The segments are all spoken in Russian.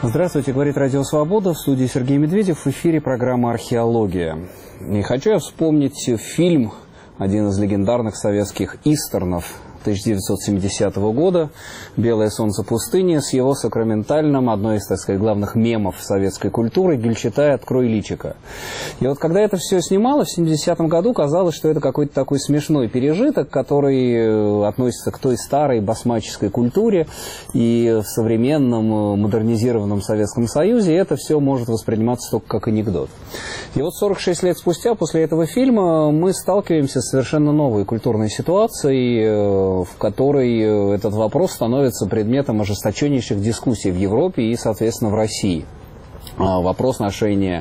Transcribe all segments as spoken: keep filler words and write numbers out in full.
Здравствуйте, говорит Радио Свобода, в студии Сергей Медведев, в эфире программа «Археология». И хочу я вспомнить фильм, один из легендарных советских истернов тысяча девятьсот семидесятого года «Белое солнце пустыни» с его сакраментальным, одной из, так сказать, главных мемов советской культуры «Гюльчатай, открой личико». И вот когда это все снималось в семидесятом году, казалось, что это какой-то такой смешной пережиток, который относится к той старой басмаческой культуре, и в современном модернизированном Советском Союзе это все может восприниматься только как анекдот. И вот сорок шесть лет спустя, после этого фильма, мы сталкиваемся с совершенно новой культурной ситуацией, в которой этот вопрос становится предметом ожесточеннейших дискуссий в Европе и, соответственно, в России. Вопрос ношения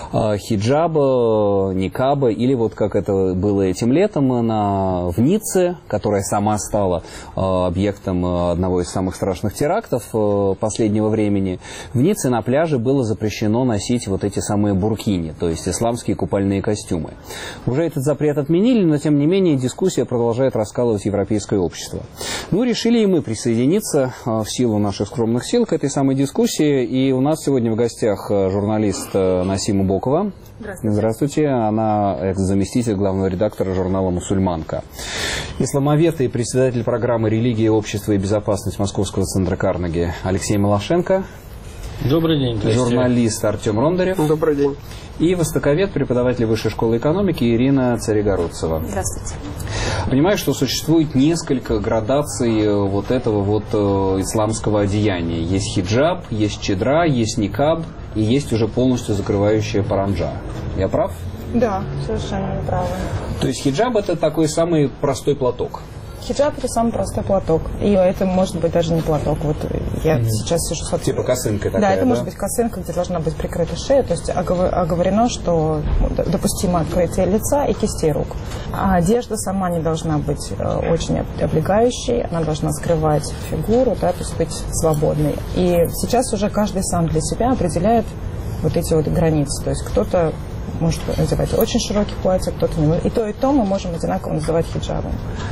хиджаба, никаба, или вот как это было этим летом на, в Ницце, которая сама стала объектом одного из самых страшных терактов последнего времени. В Ницце на пляже было запрещено носить вот эти самые буркини, то есть исламские купальные костюмы. Уже этот запрет отменили, но тем не менее дискуссия продолжает раскалывать европейское общество. Ну, решили и мы присоединиться в силу наших скромных сил к этой самой дискуссии, и у нас сегодня в гостях журналист Насима Бокова. Здравствуйте. Здравствуйте. Она заместитель главного редактора журнала «Мусульманка». Исламовед и председатель программы «Религия, общество и безопасность» Московского центра Карнеги Алексей Малашенко. Добрый день. Журналист Артем Рондарев. Добрый день. И востоковед, преподаватель Высшей школы экономики Ирина Царегородцева. Здравствуйте. Понимаю, что существует несколько градаций вот этого вот исламского одеяния. Есть хиджаб, есть чедра, есть никаб и есть уже полностью закрывающая паранджа. Я прав? Да, совершенно правы. То есть хиджаб — это такой самый простой платок? Хиджаб — это самый простой платок. И это может быть даже не платок. Вот я mm-hmm. сейчас сижу... Типа косынка такая, да? это да? может быть косынка, где должна быть прикрыта шея. То есть оговорено, что допустимо открытие лица и кистей рук. А одежда сама не должна быть очень облегающей. Она должна скрывать фигуру, да, то есть быть свободной. И сейчас уже каждый сам для себя определяет вот эти вот границы. То есть кто-то может надевать очень широкие платья, кто-то не может. И то, и то мы можем одинаково называть хиджабом.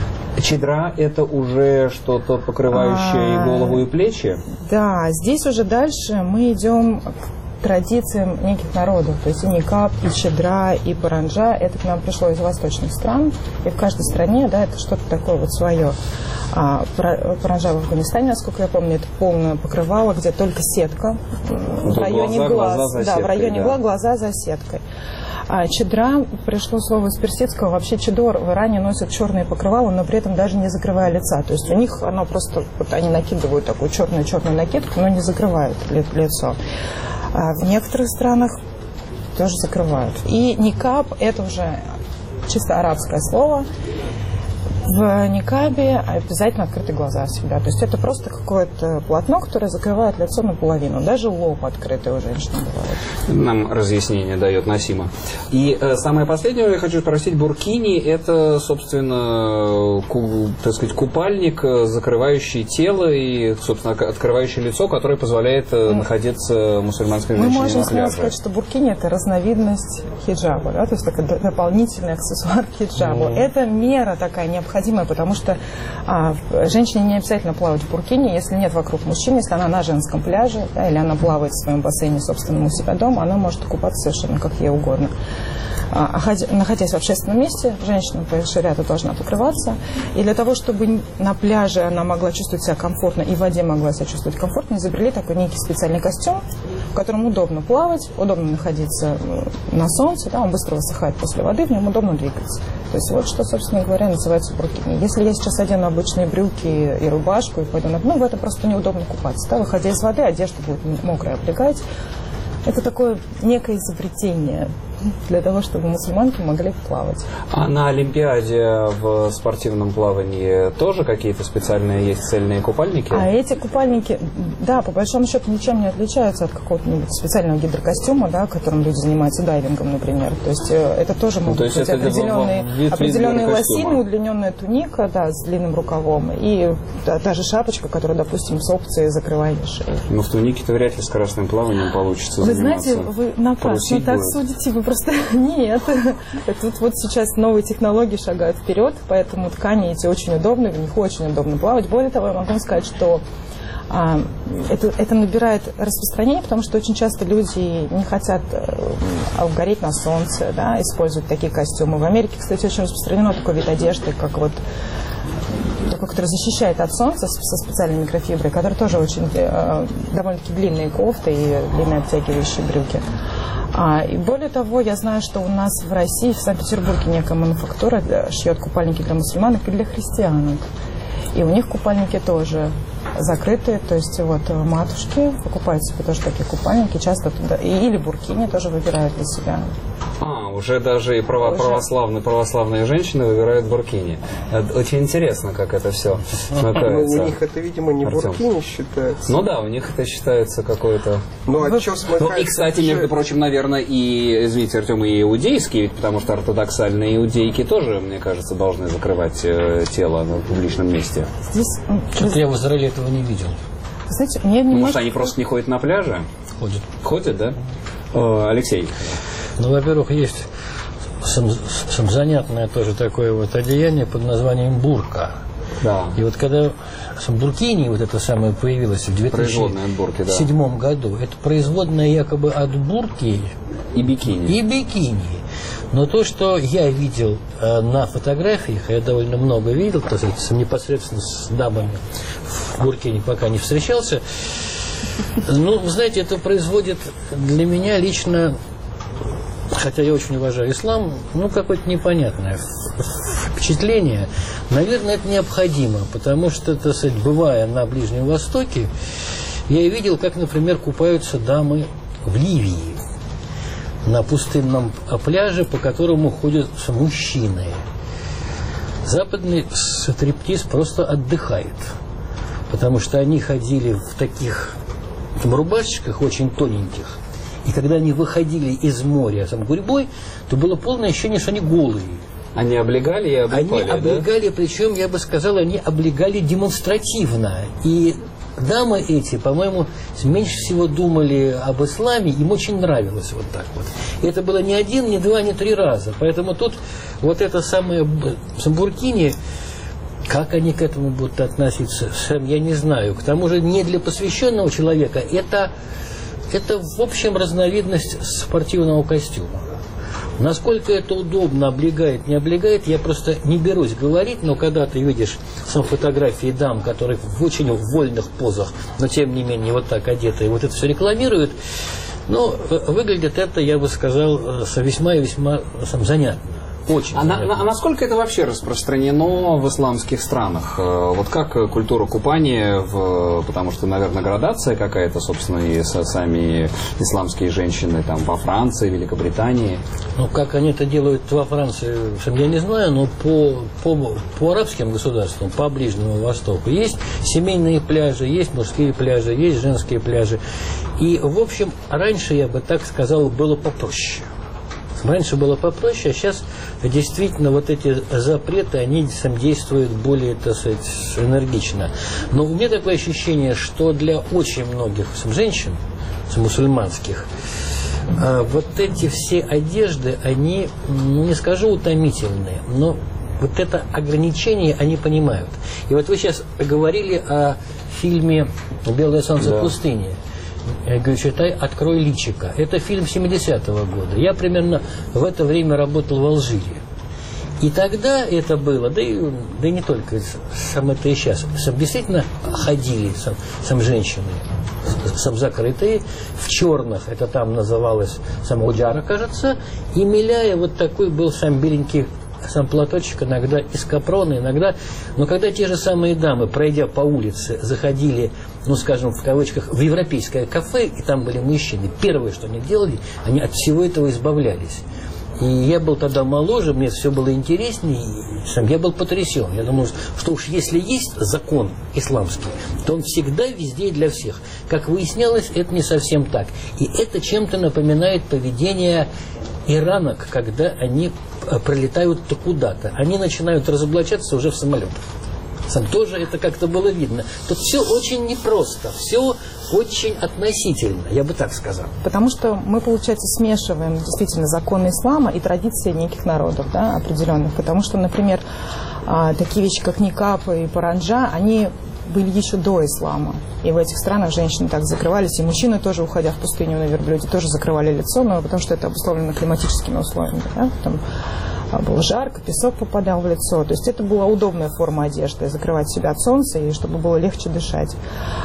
Чедра — это уже что-то покрывающее а, и голову, и плечи? Да, здесь уже дальше мы идем к традициям неких народов. То есть и никаб, и чедра, и паранджа — это к нам пришло из восточных стран. И в каждой стране, да, это что-то такое вот свое. А паранджа в Афганистане, насколько я помню, это полное покрывало, где только сетка в районе глаза, глаз. глаза за да, сеткой, в районе да. глаз глаза за сеткой. А чедра, пришло слово из персидского, вообще чедор в Иране носят черные покрывала, но при этом даже не закрывая лица. То есть у них оно просто, вот они накидывают такую черную-черную накидку, но не закрывают ли, лицо. А в некоторых странах тоже закрывают. И никаб — это уже чисто арабское слово. В никабе обязательно открыты глаза всегда. То есть это просто какое-то полотно, которое закрывает лицо наполовину. Даже лоб открытый у женщин бывает. Нам разъяснение дает Насима. И э, самое последнее, я хочу спросить, буркини — это, собственно, ку, так сказать, купальник, закрывающий тело и, собственно, открывающий лицо, который позволяет э, находиться мусульманской женщине на пляже. Мы можем смело сказать, что буркини — это разновидность хиджаба, да? То есть такой дополнительный аксессуар к хиджабу. Mm. Это мера такая необходимая. Потому что а, женщине не обязательно плавать в буркине, если нет вокруг мужчин, если она на женском пляже, да, или она плавает в своем бассейне собственном у себя дома, она может купаться совершенно как ей угодно. А, находясь в общественном месте, женщина по шариату должна покрываться. И для того, чтобы на пляже она могла чувствовать себя комфортно и в воде могла себя чувствовать комфортно, изобрели такой некий специальный костюм, в котором удобно плавать, удобно находиться на солнце, да, он быстро высыхает после воды, в нем удобно двигаться. То есть вот что, собственно говоря, называется буркини. Если я сейчас одену обычные брюки и рубашку и пойду на дно, в этом просто неудобно купаться. Да? Выходя из воды, одежда будет мокрая, облегать. Это такое некое изобретение для того, чтобы мусульманки могли плавать. А на Олимпиаде в спортивном плавании тоже какие-то специальные есть цельные купальники? А эти купальники, да, по большому счету ничем не отличаются от какого-нибудь специального гидрокостюма, да, которым люди занимаются дайвингом, например. То есть это тоже могут ну, быть определенные, вид, определенные вид лосины, удлиненная туника, да, с длинным рукавом, и да, та же шапочка, которая, допустим, с опцией закрывания шеи. Но в тунике-то вряд ли с скоростным плаванием получится вы заниматься. Вы знаете, вы напрасно так судите, вы просто нет. Тут вот сейчас новые технологии шагают вперед, поэтому ткани эти очень удобны, в них очень удобно плавать. Более того, я могу сказать, что а, это, это набирает распространение, потому что очень часто люди не хотят а, гореть на солнце, да, используют такие костюмы. В Америке, кстати, очень распространено такой вид одежды, как вот такой, который защищает от солнца со специальной микрофиброй, который тоже очень э, довольно-таки длинные кофты и длинные обтягивающие брюки. А, и более того, я знаю, что у нас в России, в Санкт-Петербурге, некая мануфактура шьет купальники для мусульманок и для христианок. И у них купальники тоже закрытые, то есть вот матушки покупают себе тоже такие купальники, часто туда, или буркини тоже выбирают для себя. А, уже даже и право, уже... православные, православные женщины выбирают буркини. Это очень интересно, как это все смыкается. Ну, у них это, видимо, не Артем. буркини считается. Ну да, у них это считается какой-то... Ну, а что смыкается? Ну и, кстати, между прочим, наверное, и, извините, Артем, и иудейские, ведь потому что ортодоксальные иудейки тоже, мне кажется, должны закрывать э, тело в публичном месте. Здесь... Что-то я в Израиле этого не видел. Знаете, мне немножко... Может, они просто не ходят на пляже? Ходят. Ходят, да? О, Алексей. Ну, во-первых, есть сам, сам занятное тоже такое вот одеяние под названием бурка. Да. И вот когда сам буркини, вот это самое, появилось в две тысячи седьмом году, это производное якобы от бурки и бикини. И бикини. Но то, что я видел э, на фотографиях, я довольно много видел, так сказать, непосредственно с дамами в буркине пока не встречался. Ну, знаете, это производит для меня лично, хотя я очень уважаю ислам, ну, какое-то непонятное впечатление. Наверное, это необходимо, потому что, так сказать, бывая на Ближнем Востоке, я видел, как, например, купаются дамы в Ливии на пустынном пляже, по которому ходят мужчины. Западный стриптиз просто отдыхает, потому что они ходили в таких рубашечках очень тоненьких, и когда они выходили из моря сам гурьбой, то было полное ощущение, что они голые. Они облегали и облипали, Они облегали, да? Причем, я бы сказал, они облегали демонстративно. И дамы эти, по-моему, меньше всего думали об исламе, им очень нравилось вот так вот. И это было не один, не два, не три раза. Поэтому тут вот это самое буркини, как они к этому будут относиться, сам я не знаю. К тому же не для посвященного человека, это, это в общем разновидность спортивного костюма. Насколько это удобно, облегает, не облегает, я просто не берусь говорить, но когда ты видишь сам фотографии дам, которые в очень вольных позах, но тем не менее вот так одеты, и вот это все рекламируют, но выглядит это, я бы сказал, весьма и весьма сам, занятно. Очень. А, на, а насколько это вообще распространено в исламских странах? Вот как культура купания, в, потому что, наверное, градация какая-то, собственно, и со, сами исламские женщины там во Франции, Великобритании. Ну, как они это делают во Франции, я не знаю, но по, по, по арабским государствам, по Ближнему Востоку есть семейные пляжи, есть мужские пляжи, есть женские пляжи. И, в общем, раньше, я бы так сказал, было попроще. Раньше было попроще, а сейчас действительно вот эти запреты, они сам действуют более, так сказать, энергично. Но у меня такое ощущение, что для очень многих женщин, мусульманских, вот эти все одежды, они, ну, не скажу утомительные, но вот это ограничение они понимают. И вот вы сейчас говорили о фильме «Белое солнце да. пустыни». Я говорю, читай «Открой личико». Это фильм семидесятого года. Я примерно в это время работал в Алжире. И тогда это было, да и, да и не только, сам это и сейчас, сам действительно ходили сам, сам женщины, сам закрытые, в черных, это там называлось сам уджара, кажется, и миляя вот такой был сам беленький сам платочек, иногда из капрона, иногда... Но когда те же самые дамы, пройдя по улице, заходили, ну, скажем, в кавычках, в европейское кафе, и там были мужчины, первое, что они делали, они от всего этого избавлялись. И я был тогда моложе, мне все было интереснее, и сам я был потрясен. Я думал, что уж если есть закон исламский, то он всегда везде и для всех. Как выяснялось, это не совсем так. И это чем-то напоминает поведение иранок, когда они пролетают-то куда-то. Они начинают разоблачаться уже в самолетах. Сам тоже это как-то было видно. Тут все очень непросто, все очень относительно, я бы так сказал. Потому что мы, получается, смешиваем действительно законы ислама и традиции неких народов, да, определенных. Потому что, например, такие вещи, как никап и паранджа, они были еще до ислама. И в этих странах женщины так закрывались, и мужчины тоже, уходя в пустыню на верблюде, тоже закрывали лицо, но потому что это обусловлено климатическими условиями. Да? Там было жарко, песок попадал в лицо. То есть это была удобная форма одежды, закрывать себя от солнца, и чтобы было легче дышать.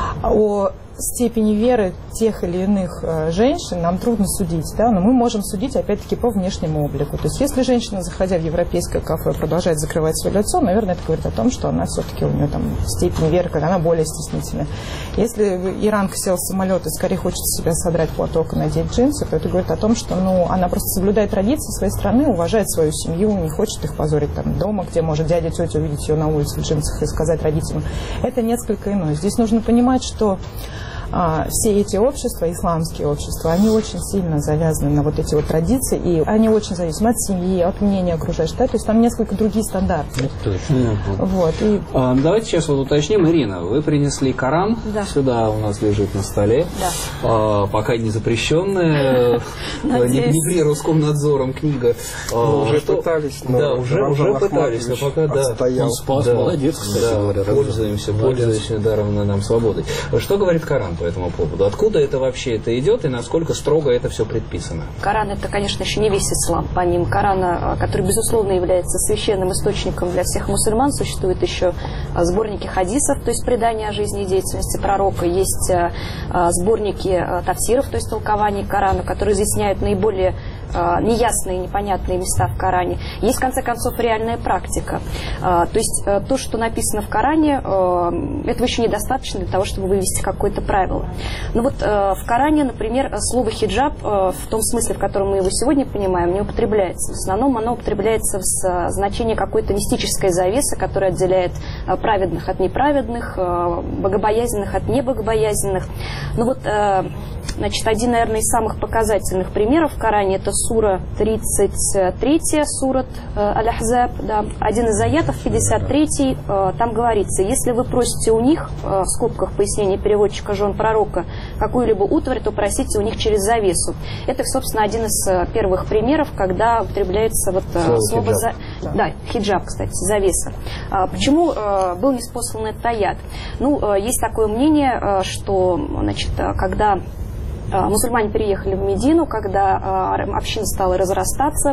О степени веры тех или иных э, женщин нам трудно судить, да, но мы можем судить, опять-таки, по внешнему облику. То есть если женщина, заходя в европейское кафе, продолжает закрывать свое лицо, наверное, это говорит о том, что она все-таки, у нее там степень веры, когда она более стеснительная. Если иранка села в самолет и скорее хочет с себя содрать платок и надеть джинсы, то это говорит о том, что ну, она просто соблюдает традиции своей страны, уважает свою семью, не хочет их позорить там дома, где может дядя, тетя увидеть ее на улице в джинсах и сказать родителям. Это несколько иное. Здесь нужно понимать, что А, все эти общества, исламские общества, они очень сильно завязаны на вот эти вот традиции, и они очень зависят от семьи, от мнения окружающих, да, то есть там несколько другие стандарты. Это точно. Вот, и... а, давайте сейчас вот уточним, Ирина, вы принесли Коран, да. Сюда у нас лежит на столе, да. а, пока не запрещенная, не при Роскомнадзором книга. Уже пытались, но да, уже пытались, но пока да. Он спас, молодец, кстати говоря. Пользуемся, пользуемся дарованной нам свободой. Что говорит Коран по этому поводу? Откуда это вообще это идет и насколько строго это все предписано? Коран — это, конечно, еще не весь ислам. Помимо Корана, который, безусловно, является священным источником для всех мусульман, существуют еще сборники хадисов, то есть предания о жизни и деятельности пророка, есть сборники тафсиров, то есть толкований Корана, которые изъясняют наиболее неясные, непонятные места в Коране. Есть, в конце концов, реальная практика. То есть то, что написано в Коране, этого еще недостаточно для того, чтобы вывести какое-то правило. Но вот в Коране, например, слово хиджаб в том смысле, в котором мы его сегодня понимаем, не употребляется. В основном оно употребляется в значении какой-то мистической завесы, которая отделяет праведных от неправедных, богобоязненных от небогобоязненных. Ну вот, значит, один, наверное, из самых показательных примеров в Коране — это сура тридцать три, сурат Аль-Ахзаб, да. Один из аятов, пятьдесят третий, там говорится: если вы просите у них, в скобках пояснение переводчика жен пророка, какую-либо утварь, то просите у них через завесу. Это, собственно, один из первых примеров, когда употребляется вот слово, слово хиджаб. За... Да, хиджаб, кстати, завеса. Почему был ниспослан этот аят? Ну, есть такое мнение, что, значит, когда мусульмане переехали в Медину, когда община стала разрастаться,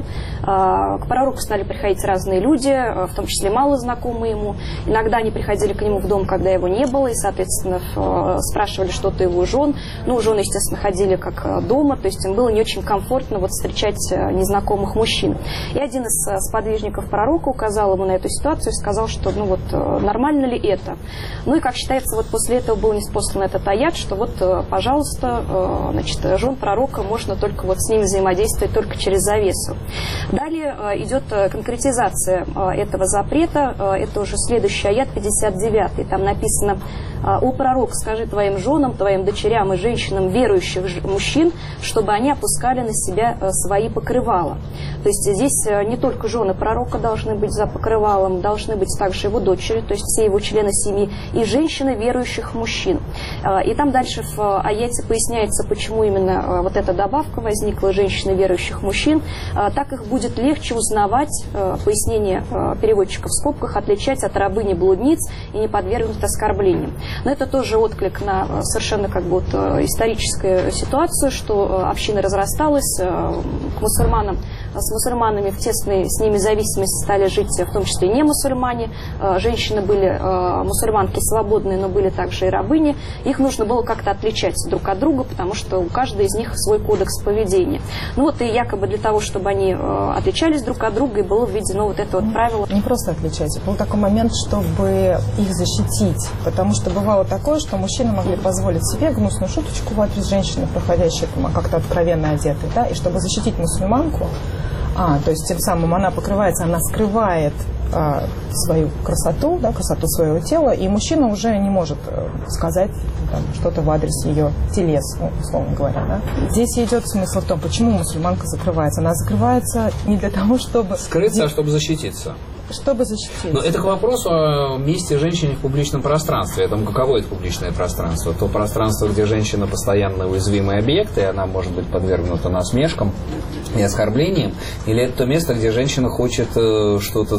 к пророку стали приходить разные люди, в том числе малознакомые ему. Иногда они приходили к нему в дом, когда его не было, и, соответственно, спрашивали что-то его жен. Ну, жены, естественно, ходили как дома, то есть им было не очень комфортно вот встречать незнакомых мужчин. И один из сподвижников пророка указал ему на эту ситуацию и сказал, что, ну вот, нормально ли это? Ну и, как считается, вот после этого был ниспослан этот аят, что вот, пожалуйста, значит, жен пророка можно только вот с ними взаимодействовать только через завесу. Далее идет конкретизация этого запрета. Это уже следующий аят, пятьдесят девятый. Там написано: «О пророк, скажи твоим женам, твоим дочерям и женщинам верующих мужчин, чтобы они опускали на себя свои покрывала». То есть здесь не только жены пророка должны быть за покрывалом, должны быть также его дочери, то есть все его члены семьи, и женщины верующих мужчин. И там дальше в аяте поясняется, почему именно вот эта добавка возникла, женщины верующих мужчин. Так их будет легче узнавать, пояснение переводчика в скобках, отличать от рабыни-блудниц и не подвергнуть оскорблениям. Но это тоже отклик на совершенно как бы вот историческую ситуацию, что община разрасталась, к мусульманам, с мусульманами в тесной с ними зависимости стали жить в том числе не мусульмане. Женщины были мусульманки свободные, но были также и рабыни. Их нужно было как-то отличать друг от друга, потому что у каждой из них свой кодекс поведения. Ну вот и якобы для того, чтобы они отличались друг от друга, и было введено вот это вот правило. Не просто отличать, был такой момент, чтобы их защитить, потому что бывало такое, что мужчины могли позволить себе гнусную шуточку в адрес женщины, проходящей как-то откровенно одетой, да, и чтобы защитить мусульманку, а, то есть тем самым она покрывается, она скрывает а, свою красоту, да, красоту своего тела, и мужчина уже не может сказать там, что-то в адрес ее телес, ну, условно говоря. Да. Здесь идет смысл в том, почему мусульманка закрывается. Она закрывается не для того, чтобы... Скрыться, а чтобы защититься. Чтобы защититься. Но это к вопросу о месте женщины в публичном пространстве. О том, каково это публичное пространство. То пространство, где женщина постоянно уязвимый объект, и она может быть подвергнута насмешкам и оскорблениям. Или это то место, где женщина хочет что-то, так сказать,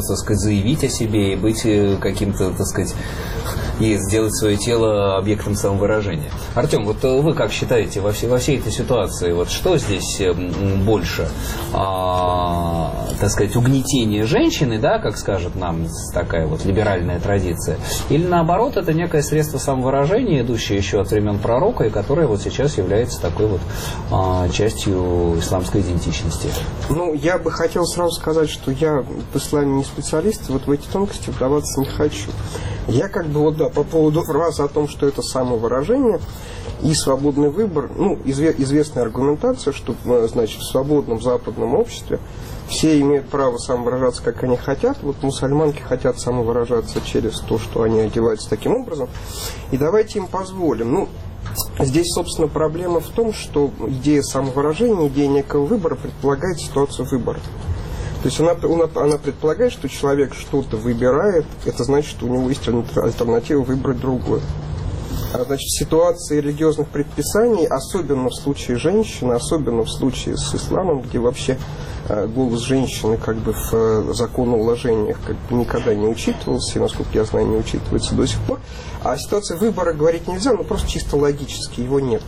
заявить о себе и быть каким-то, так сказать, и сделать свое тело объектом самовыражения. Артем, вот вы как считаете во всей, во всей этой ситуации, вот что здесь больше, а, так сказать, угнетение женщины, да, как скажет нам такая вот либеральная традиция, или наоборот, это некое средство самовыражения, идущее еще от времен пророка, и которое вот сейчас является такой вот а, частью исламской идентичности? Ну, я бы хотел сразу сказать, что я в исламе не специалист, вот в эти тонкости вдаваться не хочу. Я как бы вот, да, по поводу фразы о том, что это самовыражение и свободный выбор, ну, изве- известная аргументация, что, значит, в свободном западном обществе все имеют право самовыражаться, как они хотят. Вот мусульманки хотят самовыражаться через то, что они одеваются таким образом. И давайте им позволим. Ну, здесь, собственно, проблема в том, что идея самовыражения, идея некого выбора предполагает ситуацию выбора. То есть она, она предполагает, что человек что-то выбирает, это значит, что у него есть альтернатива выбрать другое. А значит, в ситуации религиозных предписаний, особенно в случае женщины, особенно в случае с исламом, где вообще э, голос женщины как бы в э, законоуложениях как бы никогда не учитывался, и, насколько я знаю, не учитывается до сих пор. А о ситуации выбора говорить нельзя, но просто чисто логически его нет.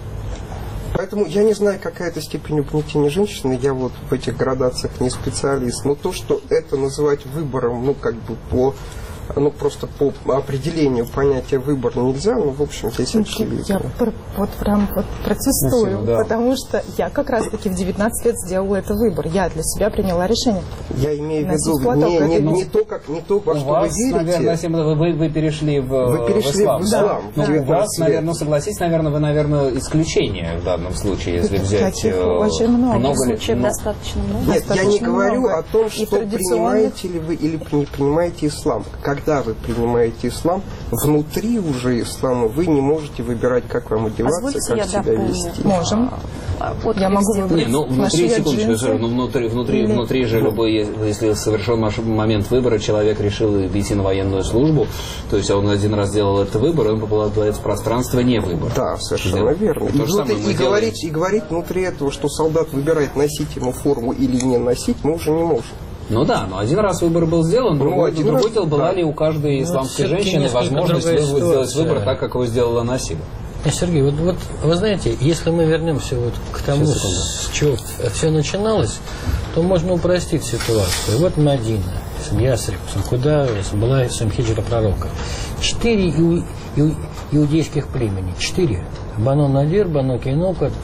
Поэтому я не знаю, какая это степень угнетения женщины, я вот в этих градациях не специалист, но то, что это называть выбором, ну, как бы по, ну, просто по определению понятия выбор нельзя, ну, в общем, здесь очевидно. Я пр- вот прям вот протестую, Спасибо, да. потому что я как раз-таки в девятнадцать лет сделала этот выбор, я для себя приняла решение. Я имею в Носить виду платок, не, не, это не, то, как, не то, во У что вас, вы верите. наверное, вы, вы перешли в, Вы перешли в ислам. в ислам. Да. Да. Ну, у вас, Да. наверное, ну, согласитесь, наверное, вы, наверное, исключение в данном случае, если взять Таких э, очень много. много ли- Случаев ну, достаточно много. Нет, я не Достаточно говорю много. о том, И что традиционных. принимаете ли вы или не принимаете ислам. Когда вы принимаете ислам, внутри уже ислама вы не можете выбирать, как вам одеваться, Позвольте, как я себя дополню. вести. Можем. А, вот Я могу сделать. выбрать. Не, ну внутри, Ношу я секундочку, джинсы ну, внутри, внутри, или- внутри же любой, если совершен ваш момент выбора, человек решил идти на военную службу, то есть он один раз сделал этот выбор, и он попадает в пространство не выбора. Да, совершенно верно. И, То же вот самое и, мы и делаем. говорить, и говорить внутри этого, что солдат выбирает, носить ему форму или не носить, мы уже не можем. Ну да, но один раз выбор был сделан, Ну, другой, один другой раз, дел, была да. ли у каждой исламской всё-таки женщины несколько возможность другая вы- сделать ситуация. выбор так, как его сделала Насиба. Сергей, вот, вот вы знаете, если мы вернемся вот к тому, Сейчас, секунду. с чего все начиналось, то можно упростить ситуацию. Вот Мадина, Ясриб, куда была хиджра пророка. Четыре иу, иу, иудейских племени. Четыре. Бану Надир, Бану Кейнука,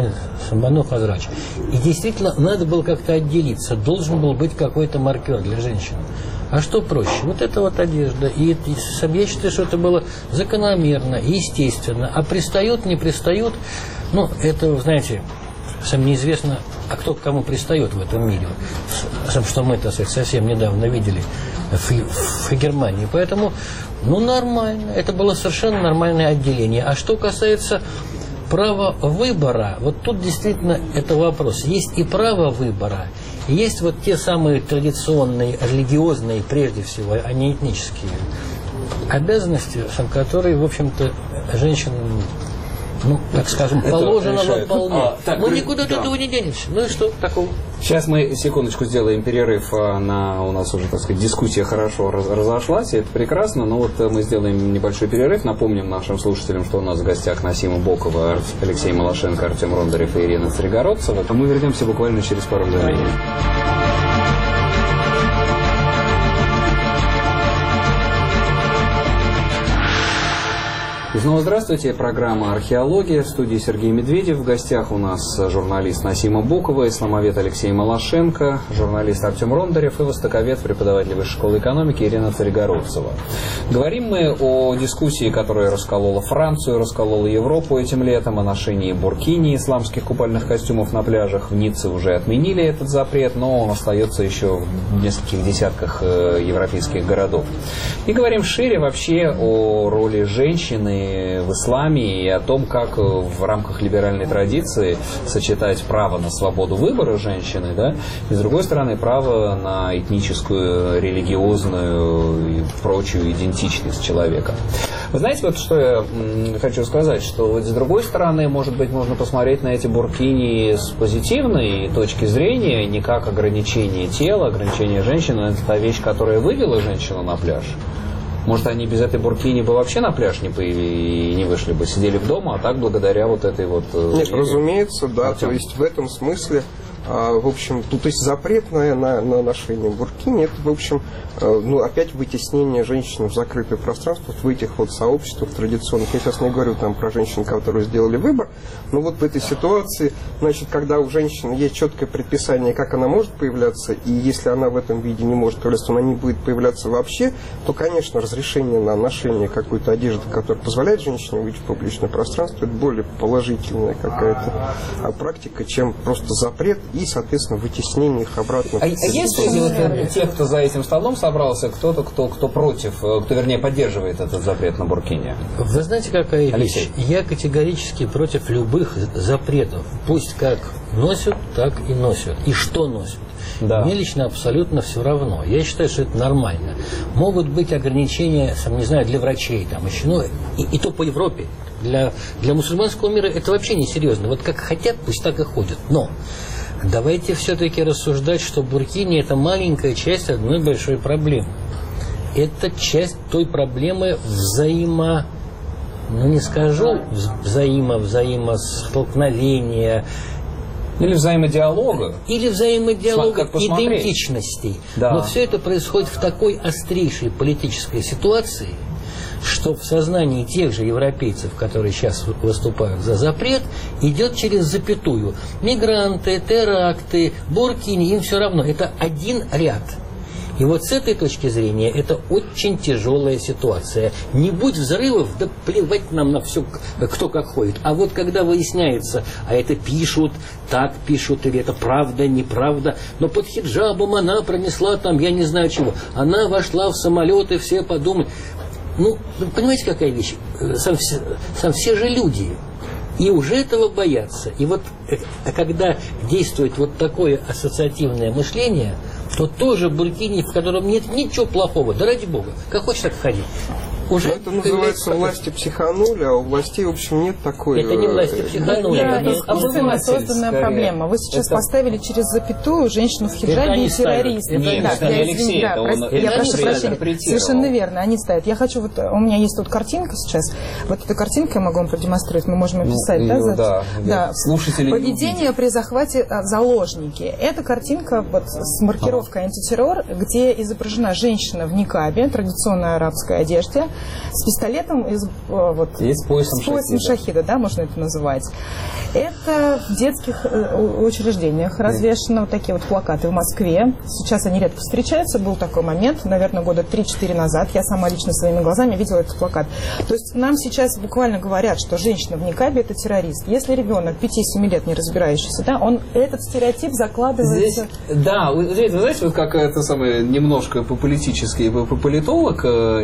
Бану Хазрач. И действительно, надо было как-то отделиться. Должен был быть какой-то маркер для женщин. А что проще? Вот это вот одежда. И, и я считаю, что это было закономерно, естественно. А пристают, не пристают, ну, это, знаете, сам неизвестно, а кто к кому пристает в этом мире. Что мы, так сказать, совсем недавно видели в, в Германии. Поэтому, ну, нормально. Это было совершенно нормальное отделение. А что касается права выбора, вот тут действительно это вопрос. Есть и право выбора, и есть вот те самые традиционные, религиозные, прежде всего, а не этнические обязанности, которые, в общем-то, женщинам, ну, так скажем, Это положено решает. выполнять. А, так, ну, вы- никуда от да. этого не денешься. Ну и что такого? Сейчас мы секундочку сделаем перерыв. а, На, у нас уже, так сказать, дискуссия хорошо раз- разошлась, и это прекрасно. Но вот э, мы сделаем небольшой перерыв. Напомним нашим слушателям, что у нас в гостях Насима Бокова, Ар- Алексей Малашенко, Артем Рондарев и Ирина Царегородцева. А мы вернемся буквально через пару мгновений. И снова здравствуйте. Программа «Археология». В студии Сергей Медведев. В гостях у нас журналист Насима Бокова, исламовед Алексей Малашенко, журналист Артем Рондарев и востоковед, преподаватель Высшей школы экономики Ирина Царегородцева. Говорим мы о дискуссии, которая расколола Францию, расколола Европу этим летом, о ношении буркини, исламских купальных костюмов на пляжах. В Ницце уже отменили этот запрет, но он остается еще в нескольких десятках европейских городов. И говорим шире вообще о роли женщины жизни в исламе и о том, как в рамках либеральной традиции сочетать право на свободу выбора женщины, да, и с другой стороны право на этническую, религиозную и прочую идентичность человека. Вы знаете, вот что я хочу сказать, что вот с другой стороны, может быть, можно посмотреть на эти буркини с позитивной точки зрения, не как ограничение тела, ограничение женщины, это та вещь, которая вывела женщину на пляж. Может, они без этой буркини бы вообще на пляж не появились и не вышли бы, сидели в дома, а так благодаря вот этой вот... Нет, разумеется, да, Артем. То есть в этом смысле... В общем, тут есть запрет на, на, на ношение буркини. Это, в общем, ну, опять вытеснение женщин в закрытое пространство, в этих вот сообществах традиционных. Я сейчас не говорю там про женщин, которые сделали выбор, но вот в этой ситуации, значит, когда у женщины есть четкое предписание, как она может появляться, и если она в этом виде не может появляться, то она не будет появляться вообще, то, конечно, разрешение на ношение какой-то одежды, которая позволяет женщине выйти в публичное пространство, это более положительная какая-то практика, чем просто запрет и, соответственно, вытеснение их обратно. А, а есть среди вот тех, кто за этим столом собрался, кто-то, кто, кто против, кто, вернее, поддерживает этот запрет на буркини? Вы знаете, какая Алексей? вещь? Я категорически против любых запретов. Пусть как носят, так и носят. И что носят. Да. Мне лично абсолютно все равно. Я считаю, что это нормально. Могут быть ограничения, сам, не знаю, для врачей, там еще, ну, и, и то по Европе. Для, для мусульманского мира это вообще не серьезно. Вот как хотят, пусть так и ходят. Но давайте все-таки рассуждать, что буркини – это маленькая часть одной большой проблемы. Это часть той проблемы взаимо, ну не скажу взаимо, взаимостолкновения. Или взаимодиалога. Или взаимодиалога идентичности. идентичностей. Да. Но все это происходит в такой острейшей политической ситуации, что в сознании тех же европейцев, которые сейчас выступают за запрет, идет через запятую. Мигранты, теракты, буркини, им все равно. Это один ряд. И вот с этой точки зрения это очень тяжелая ситуация. Не будь взрывов, да плевать нам на все, кто как ходит. А вот когда выясняется, а это пишут, так пишут, или это правда, неправда, но под хиджабом она пронесла там, я не знаю чего, она вошла в самолет, и все подумали. Ну, понимаете, какая вещь? Сам, сам все же люди. И уже этого боятся. И вот когда действует вот такое ассоциативное мышление, то тоже буркини, в котором нет ничего плохого. Да ради бога, как хочешь, так ходи. Уже это называется власти психанули, а у властей, в общем, нет такой... Это не власти психанули. Это искусственно созданная проблема. Вы сейчас это... поставили через запятую женщину в хиджабе и террориста. Нет, да, это я, Алексей, да, это он, прости, я прошу прощения. Совершенно верно, они ставят. Я хочу, вот у меня есть тут картинка сейчас. Вот эта картинка я могу вам продемонстрировать, мы можем описать, ну, да? Ну, да, да. Слушатели Поведение при захвате а, заложники. Это картинка вот, с маркировкой ага. антитеррор, где изображена женщина в никабе, традиционной арабской одежде, с пистолетом из, вот, и с поясом, с поясом шахида. шахида, да, можно это называть. Это в детских учреждениях развешаны вот такие вот плакаты в Москве. Сейчас они редко встречаются. Был такой момент, наверное, года три-четыре назад. Я сама лично своими глазами видела этот плакат. То есть нам сейчас буквально говорят, что женщина в никабе – это террорист. Если ребенок пяти-семи лет не разбирающийся, да, он этот стереотип закладывается. Здесь, да, вы, вы знаете, вот как это самое немножко по-политически, по-политолог,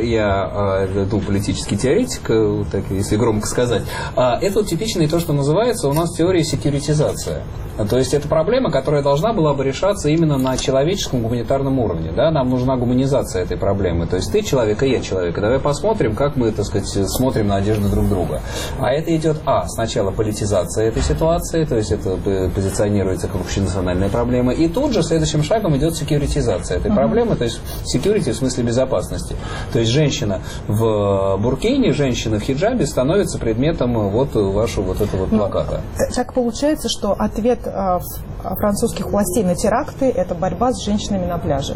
я ну, политический теоретик, так, если громко сказать, это вот типичное то, что называется у нас теория секьюритизация. То есть это проблема, которая должна была бы решаться именно на человеческом гуманитарном уровне. Да? Нам нужна гуманизация этой проблемы. То есть ты человек, и я человек. И давай посмотрим, как мы, так сказать, смотрим на одежду друг друга. А это идет, а, сначала политизация этой ситуации, то есть это позиционируется как общенациональная проблема. И тут же следующим шагом идет секьюритизация этой uh-huh. проблемы, то есть security в смысле безопасности. То есть женщина в буркине, женщина в хиджабе становится предметом вот вашего вот этого вот плаката. Ну, так получается, что ответ французских властей на теракты – это борьба с женщинами на пляже.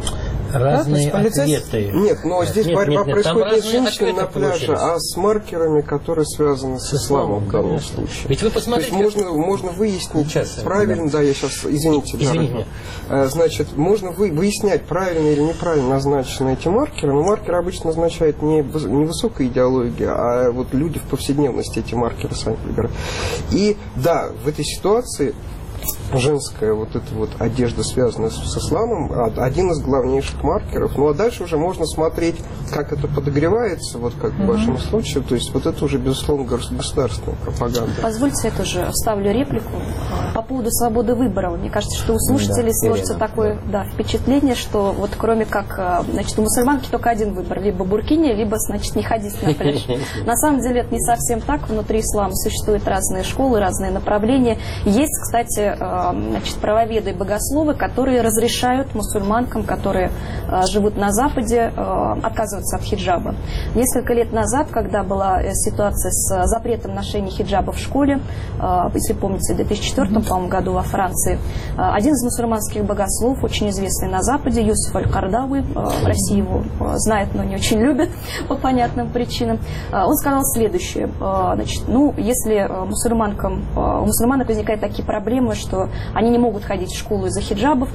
Разные да? ответы. Нет, но здесь нет, борьба нет, нет, происходит не с женщинами на пляже, получилось. а с маркерами, которые связаны с, с исламом в данном конечно. случае. Ведь вы посмотрите, То есть можно, можно выяснить сейчас, правильно, да. да, я сейчас, извините, извините. Да, значит, можно вы, выяснять, правильно или неправильно назначены эти маркеры, но маркеры обычно назначают не, не высокая идеология, а вот люди в повседневности эти маркеры сами выбирают. И да, в этой ситуации женская вот эта вот одежда, связанная с, с исламом, один из главнейших маркеров. Ну а дальше уже можно смотреть, как это подогревается, вот как в вашем случае. То есть вот это уже, безусловно, государственная пропаганда. Позвольте, я тоже вставлю реплику по поводу свободы выбора. Мне кажется, что у слушателей да, сложится Ирина, такое да. Да, впечатление, что вот кроме как, значит, у мусульманки только один выбор, либо буркини, либо, значит, не ходить на пляж. На самом деле это не совсем так. Внутри ислама существуют разные школы, разные направления. Есть, кстати, значит, правоведы и богословы, которые разрешают мусульманкам, которые живут на Западе, отказываться от хиджаба. Несколько лет назад, когда была ситуация с запретом ношения хиджаба в школе, если помните, в две тысячи четвёртом, по-моему, году во Франции, один из мусульманских богословов, очень известный на Западе, Юсуф Аль-Кардауи, в России его знают, но не очень любят по понятным причинам, он сказал следующее. Значит, ну, если мусульманкам, у мусульманок возникают такие проблемы, что они не могут ходить в школу из-за хиджабов,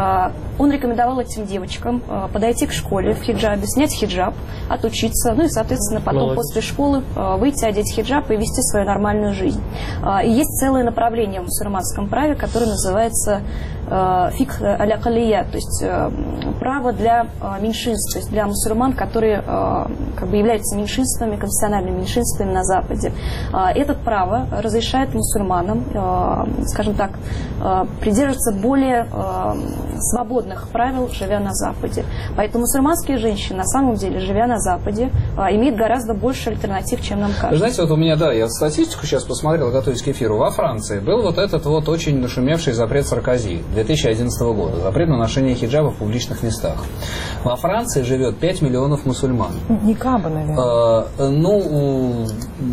он рекомендовал этим девочкам подойти к школе в хиджабе, снять хиджаб, отучиться, ну и, соответственно, потом Молодец. после школы выйти, одеть хиджаб и вести свою нормальную жизнь. И есть целое направление в мусульманском праве, которое называется фикх аля-калия, то есть право для меньшинств, то есть для мусульман, которые как бы являются меньшинствами, конфессиональными меньшинствами на Западе. Это право разрешает мусульманам, скажем так, придерживаться более свободных правил, живя на Западе. Поэтому мусульманские женщины, на самом деле, живя на Западе, имеют гораздо больше альтернатив, чем нам кажется. Вы знаете, вот у меня, да, я статистику сейчас посмотрел, готовясь к эфиру. Во Франции был вот этот вот очень нашумевший запрет Саркози две тысячи одиннадцатого года. Запрет на ношение хиджаба в публичных местах. Во Франции живет пять миллионов мусульман. Никаба, наверное. А, ну,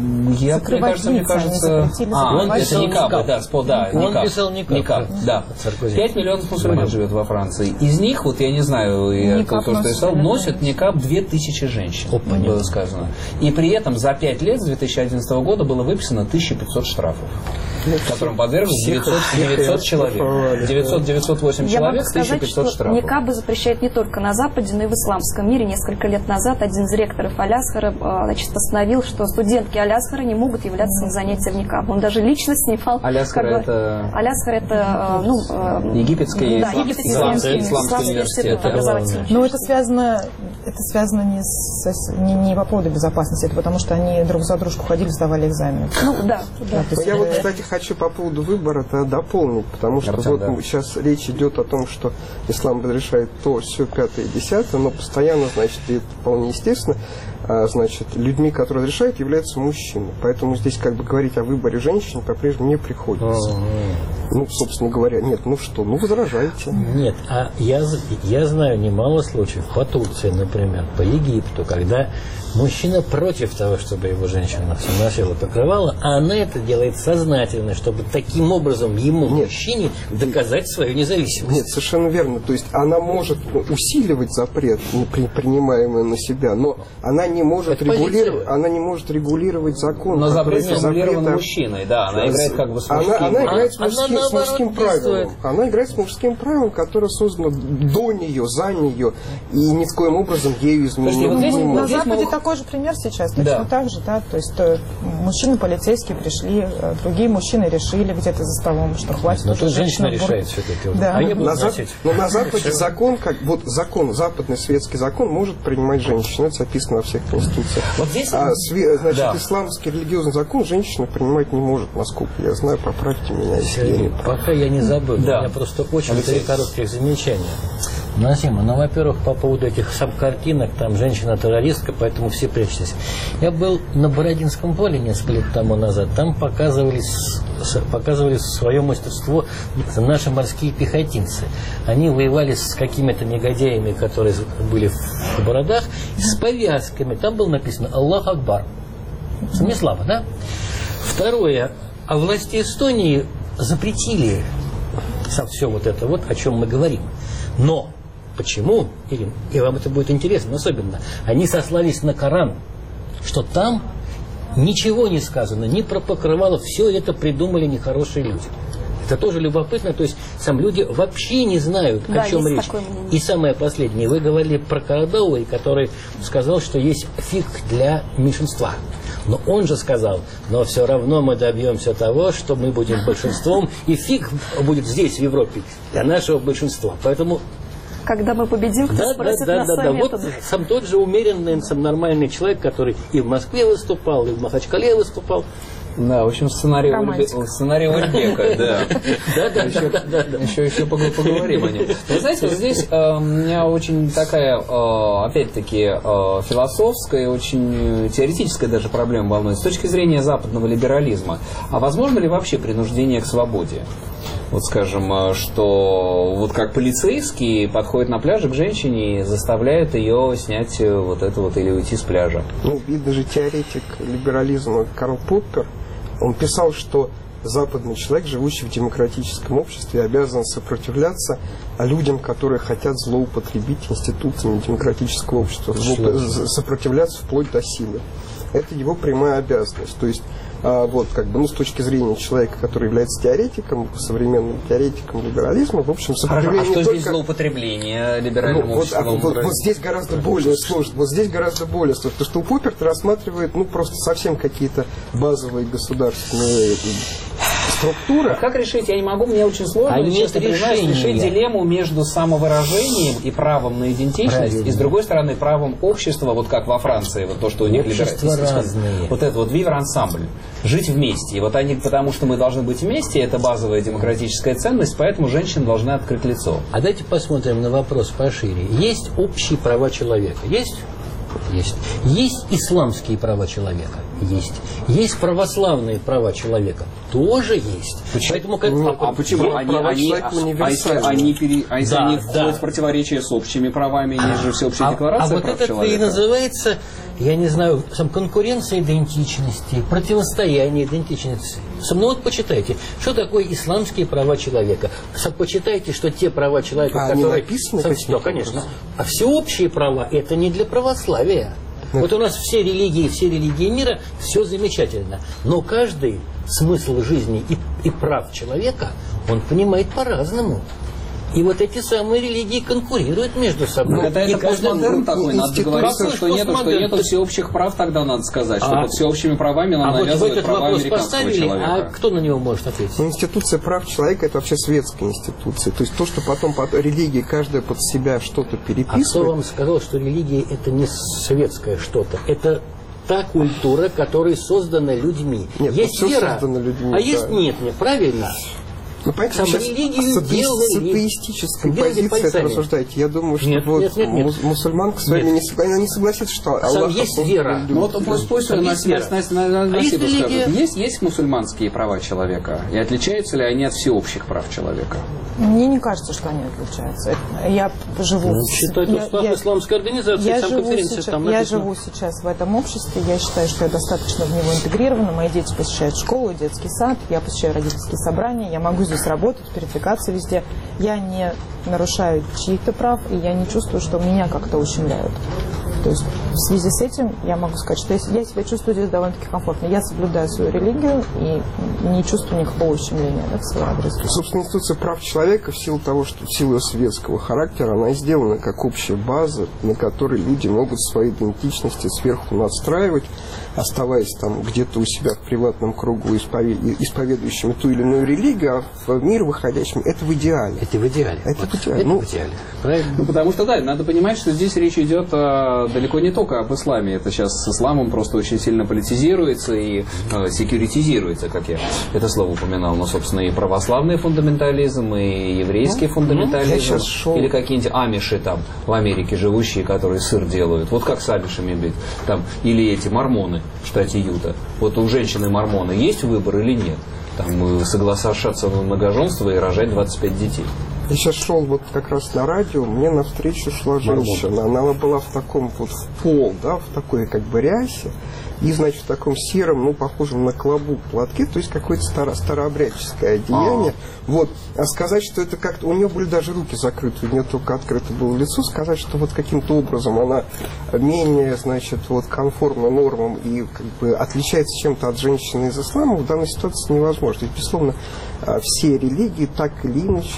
я, мне кажется, мне кажется... А, он это никаба, да, спо, да, он никаб. писал никаб. никаб, да. пять миллионов мусульман mm-hmm. живет во Франции. Из них, вот я не знаю, я, то, что я писал, носят никаб две тысячи женщин, Опа, было сказано. И при этом за пять лет с две тысячи одиннадцатого года было выписано тысяча пятьсот штрафов, которым подверглось девятьсот человек. девятьсот девятьсот восемь человек, тысяча пятьсот штрафов. Никабы запрещают не только на Западе, но и в исламском мире. Несколько лет назад один из ректоров Аль-Азхара, значит, постановил, что студентки Аль-Азхара не могут являться на занятия в никаб. Он даже лично снимал... Аль-Азхар это... Аль-Азхар это... Ну, египетский да, исламский, исламский, исламский университет. Но это связано, это связано не, с, не, не по поводу безопасности, это потому что они друг за дружку ходили, сдавали экзамены. Ну, да. да. да я вот, кстати, хочу по поводу выбора дополнить, потому что Артем, вот да. сейчас речь идет о том, что ислам разрешает то, все, пятое, десятое, но постоянно, значит, и это вполне естественно, значит, людьми, которые разрешают, являются мужчины. Поэтому здесь как бы говорить о выборе женщин по-прежнему не приходится. Ну, собственно говоря, нет, ну что, ну возражайте. Нет, а я, я знаю немало случаев по Турции, например, по Египту, когда мужчина против того, чтобы его женщина носила покрывало, а она это делает сознательно, чтобы таким образом ему, нет, мужчине, доказать свою независимость. Нет, совершенно верно. То есть она может усиливать запрет, принимаемый на себя, но она не может регулировать, она не может регулировать закон. Но запрет регулирован мужчиной, да, она играет как бы с мужским. Она, она играет с мужским, она, с мужским правилом. Она играет с мужским правилом, которое создано до нее, за нее, и ни в коем образом ею изменено не может. На Западе такой же пример сейчас, точно да. так же, да, то есть мужчины полицейские пришли, другие мужчины решили где-то за столом, что хватит. Но тут женщина решает все-таки. Да. А я на, за... Но на Западе закон, как вот закон, западный светский закон может принимать женщина, это записано во всех конституциях. Вот здесь... А значит, да. исламский религиозный закон женщина принимать не может, насколько я знаю, поправьте меня, если я не прав. Пока я не забыл, да. у меня просто очень три коротких замечания. Насима, ну, во-первых, по поводу этих саб-картинок, там женщина-террористка, поэтому все прячьтесь. Я был на Бородинском поле несколько лет тому назад, там показывали, показывали свое мастерство наши морские пехотинцы. Они воевали с какими-то негодяями, которые были в бородах, с повязками. Там было написано «Аллах Акбар». Не слава, да? Второе. А власти Эстонии запретили все вот это вот, о чем мы говорим. Но почему, Ирина, и вам это будет интересно особенно, они сослались на Коран, что там ничего не сказано, ни про покрывало, все это придумали нехорошие люди. Это тоже любопытно, то есть сам люди вообще не знают, да, о чем речь. И самое последнее, вы говорили про Карадауи, который сказал, что есть фикх для меньшинства. Но он же сказал, но все равно мы добьемся того, что мы будем большинством, и фиг будет здесь, в Европе, для нашего большинства. Поэтому... Когда мы победим, кто да, спросит да, да, нас да, да. Вот советом. сам тот же умеренный, сам нормальный человек, который и в Москве выступал, и в Махачкале выступал. Да, в общем, сценарий Ульбека, сценарий Ульбека, да. Да, да, еще, да, да, да. Еще, еще поговорим о нем. Вы знаете, вот здесь э, у меня очень такая, э, опять-таки, э, философская, очень теоретическая даже проблема волнует. С точки зрения западного либерализма, а возможно ли вообще принуждение к свободе? Вот скажем, что вот как полицейский подходит на пляже к женщине и заставляет ее снять вот это вот или уйти с пляжа. Ну, видно же, теоретик либерализма Карл Поппер, он писал, что западный человек, живущий в демократическом обществе, обязан сопротивляться людям, которые хотят злоупотребить институтами демократического общества, сопротивляться вплоть до силы. Это его прямая обязанность. То есть, а, вот, как бы, ну, с точки зрения человека, который является теоретиком, современным теоретиком либерализма, в общем, сопротивление... А что только... здесь злоупотребление либерального ну, общества? Вот, вот, вот здесь гораздо более сложно. Вот здесь гораздо более сложно. Потому что у Попперта рассматривает, ну, просто совсем какие-то базовые государственные структуры. А как решить? Я не могу, мне очень сложно, а честно признаюсь, решить дилемму между самовыражением и правом на идентичность, правильно. И, с другой стороны, правом общества, вот как во Франции, вот то, что у них общества разные. Вот это вот вивер ансамбль, жить вместе. И вот они, потому что мы должны быть вместе, это базовая демократическая ценность, поэтому женщины должны открыть лицо. А давайте посмотрим на вопрос пошире. Есть общие права человека? Есть? Есть. Есть исламские права человека? Есть. Есть православные права человека? Тоже есть. Почему? Поэтому, как, Ну, а почему они, они, а, а если они, пере, а если да, они да. входят в противоречие с общими правами, а, есть же всеобщая а, декларация а вот прав это человека? и называется, я не знаю, сам конкуренция идентичности, противостояние идентичности. Ну вот почитайте, что такое исламские права человека. Почитайте, что те права человека, а которые... они написаны? Да, конечно. А всеобщие права, это не для православия. Вот у нас все религии, все религии мира, все замечательно. Но каждый смысл жизни и, и прав человека, он понимает по-разному. И вот эти самые религии конкурируют между собой. Ну, это, это постмодерн такой, надо договориться, что нету, что нету ты... всеобщих прав, тогда надо сказать, что а, под всеобщими правами нам а навязывают вот права вопрос американского поставили, человека. А кто на него может ответить? Ну, институция прав человека – это вообще светская институция. То есть то, что потом под религии каждая под себя что-то переписывает. А кто вам сказал, что религия – это не светское что-то? Это та культура, которая создана людьми. Нет, есть вера, людьми, а да. есть нет, нет, правильно? Ну, понимаете, Сам религию делали, с атеистической позиции пальцами. это рассуждаете. Я думаю, что нет, вот нет, нет, нет. мусульманка с вами не, она не согласится, что Сам Аллах... есть вера. Ну вот пусть, пусть на, есть, на, на, на, на а есть, скажут. Есть, есть мусульманские права человека? И отличаются ли они от всеобщих прав человека? Мне не кажется, что они отличаются. Я живу... Ну, считать устав исламской организации, я, сам живу конференция сейчас, там я написано. живу сейчас в этом обществе, я считаю, что я достаточно в него интегрирована, мои дети посещают школу, детский сад, я посещаю родительские собрания, я могу здесь работать, передвигаться везде. Я не нарушаю чьих-то прав, и я не чувствую, что меня как-то ущемляют. То есть в связи с этим я могу сказать, что я себя чувствую здесь довольно-таки комфортно. Я соблюдаю свою религию и не чувствую никакого ущемления, да, в свой адрес. Собственно, институция прав человека в силу того, что в силу светского характера, она сделана как общая база, на которой люди могут свои идентичности сверху надстраивать, оставаясь там где-то у себя в приватном кругу исповедующими ту или иную религию, а в мир выходящим. Это в идеале. Это в идеале. Это вот. в идеале. Это ну, в идеале. Правильно? Ну, потому что, да, надо понимать, что здесь речь идет а, далеко не только об исламе. Это сейчас с исламом просто очень сильно политизируется и а, секьюритизируется, как я это слово упоминал. Но, собственно, и православный фундаментализм, и еврейский ну, фундаментализм. Ну, шел... Или какие-нибудь амиши там в Америке живущие, которые сыр делают. Вот как с амишами быть. Там, или эти мормоны в штате Юта. Вот у женщины-мормона есть выбор или нет? Там соглашаться на многоженство и рожать двадцать пять детей. Я сейчас шел вот как раз на радио, мне навстречу шла женщина. Она была в таком вот в пол, да, в такой как бы рясе. И, значит, в таком сером, ну, похожем на клобук платке, то есть какое-то старо старообрядческое одеяние. А-а-а. Вот. А сказать, что это как-то... У нее были даже руки закрыты, у нее только открыто было лицо. Сказать, что вот каким-то образом она менее, значит, вот конформна нормам и как бы отличается чем-то от женщины из ислама, в данной ситуации невозможно. Ведь, безусловно, все религии так или иначе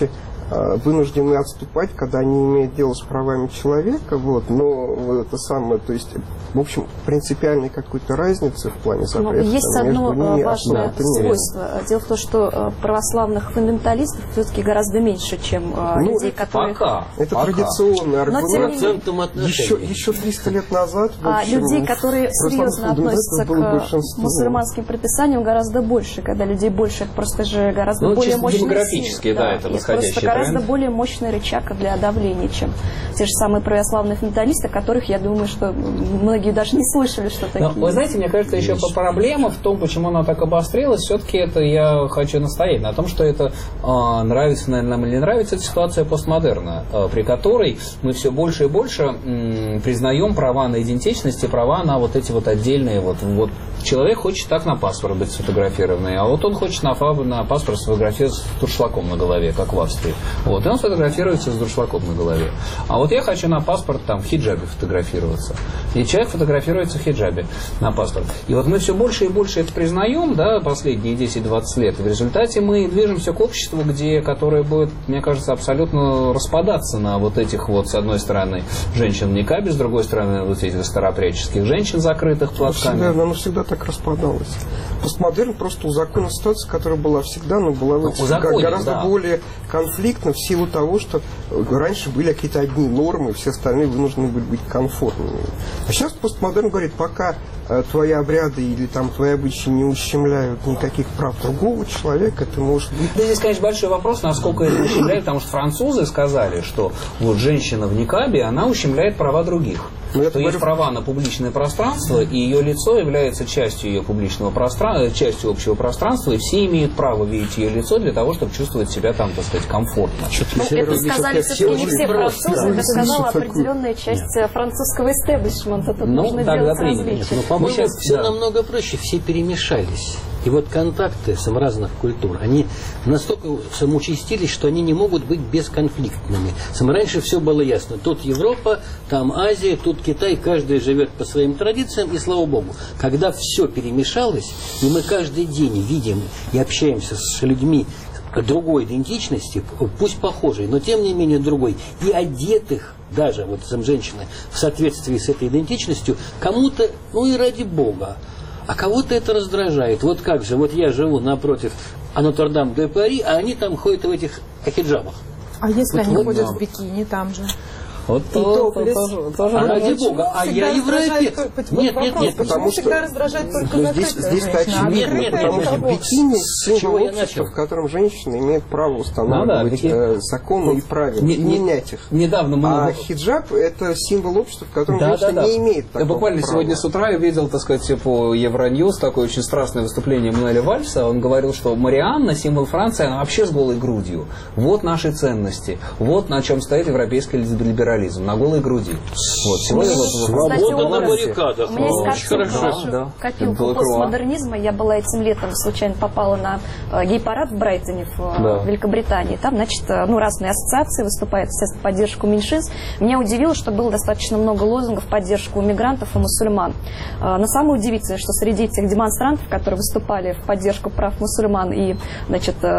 вынуждены отступать, когда они имеют дело с правами человека, вот, но вот это самое, то есть, в общем, принципиальной какой-то разницы в плане запрета. Но есть одно ними важное свойство. Дело в том, что православных фундаменталистов все-таки гораздо меньше, чем ну, людей, которые... Пока. Это пока. традиционный аргумент. Еще, еще триста лет назад... В а общем, людей, которые серьезно относятся к мусульманским предписаниям, гораздо больше. Когда людей больше, это просто же гораздо ну, более мощный демографически, силы, да, да, это восходящий тренд. Гораздо более мощный рычаг для давления, чем те же самые православные фундаменталисты, которых, я думаю, что многие даже не слышали, что такие. Но, вы знаете, мне кажется, еще проблема в том, почему она так обострилась, все-таки это я хочу настоять на том, что это э, нравится, наверное, нам или не нравится, это ситуация постмодерна, э, при которой мы все больше и больше м, признаем права на идентичность и права на вот эти вот отдельные вот, вот человек хочет так на паспорт быть сфотографированный, а вот он хочет на, на паспорт сфотографироваться с дуршлагом на голове, как в Австрии. Вот, и он фотографируется с дуршлагом на голове. А вот я хочу на паспорт там в хиджабе фотографироваться. И человек фотографируется в хиджабе на паспорт. И вот мы все больше и больше это признаем, да, последние десять-двадцать лет. И в результате мы движемся к обществу, где, которое будет, мне кажется, абсолютно распадаться на вот этих вот, с одной стороны, женщин в никабе, с другой стороны, вот этих старообрядческих женщин, закрытых платками. Всегда, оно всегда так распадалось. Постмодерн просто узаконил ситуацию, которая была всегда, но была ну, узаконил, гораздо да. более конфликтна в силу того, что раньше были какие-то одни нормы, все остальные вынуждены были быть конформными. А сейчас постмодерн говорит, пока э, твои обряды или там твои обычаи не ущемляют никаких прав другого человека, ты можешь... Да, здесь, конечно, большой вопрос, насколько это ущемляет, потому что французы сказали, что вот женщина в никабе, она ущемляет права других. Но что есть говорю... права на публичное пространство, и ее лицо является частью ее публичного пространства, частью общего пространства, и все имеют право видеть ее лицо для того, чтобы чувствовать себя там, так сказать, комфортно. Ну, это сказали все-таки не все французы, да. это сказала определенная часть Нет. французского истеблишмента. Тут ну, нужно делать различия. Ну, по-моему, сейчас все да. намного проще, все перемешались. И вот контакты с разных культур, они настолько самоучастились, что они не могут быть бесконфликтными. Раньше все было ясно. Тут Европа, там Азия, тут Китай, каждый живет по своим традициям, и слава богу. Когда все перемешалось, и мы каждый день видим и общаемся с людьми другой идентичности, пусть похожей, но тем не менее другой, и одетых, даже вот сам женщины, в соответствии с этой идентичностью, кому-то, ну и ради бога, а кого-то это раздражает. Вот как же, вот я живу напротив Нотр-Дам-де-Пари, а они там ходят в этих хиджабах. А если вот, они вот, ходят да. в бикини там же? Вот и то, тоже, тоже а ради бога, а я европеец. Нет, нет, нет, потому что всегда раздражает только ну, здесь, здесь женщина, а нет, нет, потому что бикини символ общества, в котором женщины имеют право устанавливать ну, да, э, законы и правила, не, и не, менять их. Недавно мы... А хиджаб – это символ общества, в котором да, женщина да, да. не имеет такого да, буквально права. Сегодня с утра я видел, так сказать, по Евроньюз такое очень страстное выступление Мануэля Вальса. Он говорил, что Марианна, символ Франции, она вообще с голой грудью. Вот наши ценности. Вот на чем стоит европейский либерализм. На голой груди. Вот, сегодня вот, свобода на баррикадах. У меня есть картинка, да, да. копилка постмодернизма. Я была этим летом, случайно попала на э, гей-парад в Брайтоне, в, да. в Великобритании. Там, значит, ну, разные ассоциации выступают, естественно, в поддержку меньшинств. Меня удивило, что было достаточно много лозунгов в поддержку мигрантов и мусульман. Э, но самое удивительное, что среди этих демонстрантов, которые выступали в поддержку прав мусульман и, значит, э,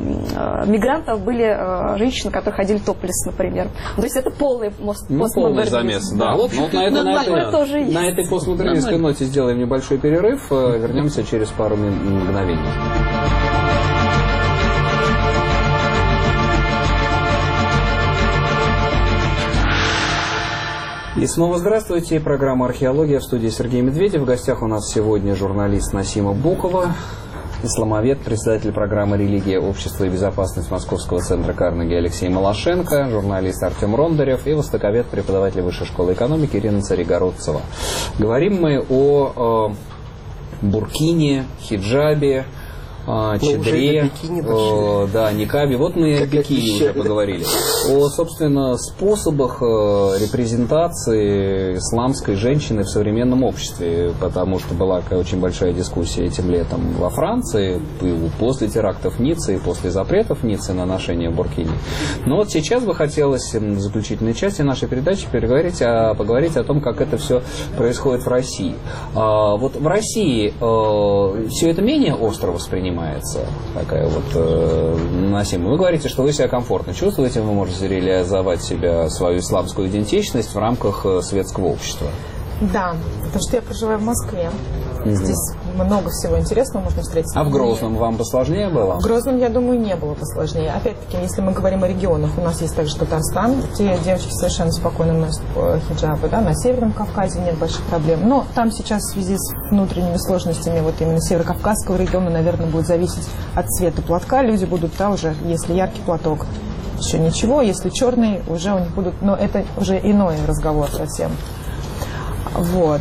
э, мигрантов, были э, женщины, которые ходили топлес, например. То есть это полный мост. Ну, полный замес, да. В общем, вот на, это, на, этой, на этой постмодернистской ноте сделаем небольшой перерыв. Вернемся через пару мгновений. И снова здравствуйте. Программа «Археология», в студии Сергей Медведев. В гостях у нас сегодня журналист Насима Букова, исламовед, председатель программы «Религия, общество и безопасность» Московского центра Карнеги Алексей Малашенко, журналист Артем Рондарев и востоковед, преподаватель Высшей школы экономики Ирина Царегородцева. Говорим мы о э, буркине, хиджабе, э, чадре, э, да, никабе. Вот мы о бикини уже поговорили. О, собственно, способах э, репрезентации исламской женщины в современном обществе, потому что была очень большая дискуссия этим летом во Франции, после терактов в Ницце и после запретов в Ницце на ношение буркини. Но вот сейчас бы хотелось в заключительной части нашей передачи переговорить о, поговорить о том, как это все происходит в России. А, вот в России а, все это менее остро воспринимается. воспринимается такая вот э, носимая. Вы говорите, что вы себя комфортно чувствуете, вы можете реализовать себя, свою исламскую идентичность в рамках э, светского общества. Да, потому что я проживаю в Москве. Mm-hmm. Здесь много всего интересного можно встретить. А в Грозном вам посложнее было? В Грозном, я думаю, не было посложнее. Опять-таки, если мы говорим о регионах, у нас есть также Татарстан, где девочки совершенно спокойно носят хиджабы. Да? На Северном Кавказе нет больших проблем. Но там сейчас в связи с внутренними сложностями вот именно Северокавказского региона, наверное, будет зависеть от цвета платка. Люди будут, да, уже, если яркий платок, еще ничего. Если черный, уже у них будут... Но это уже иной разговор совсем. Вот.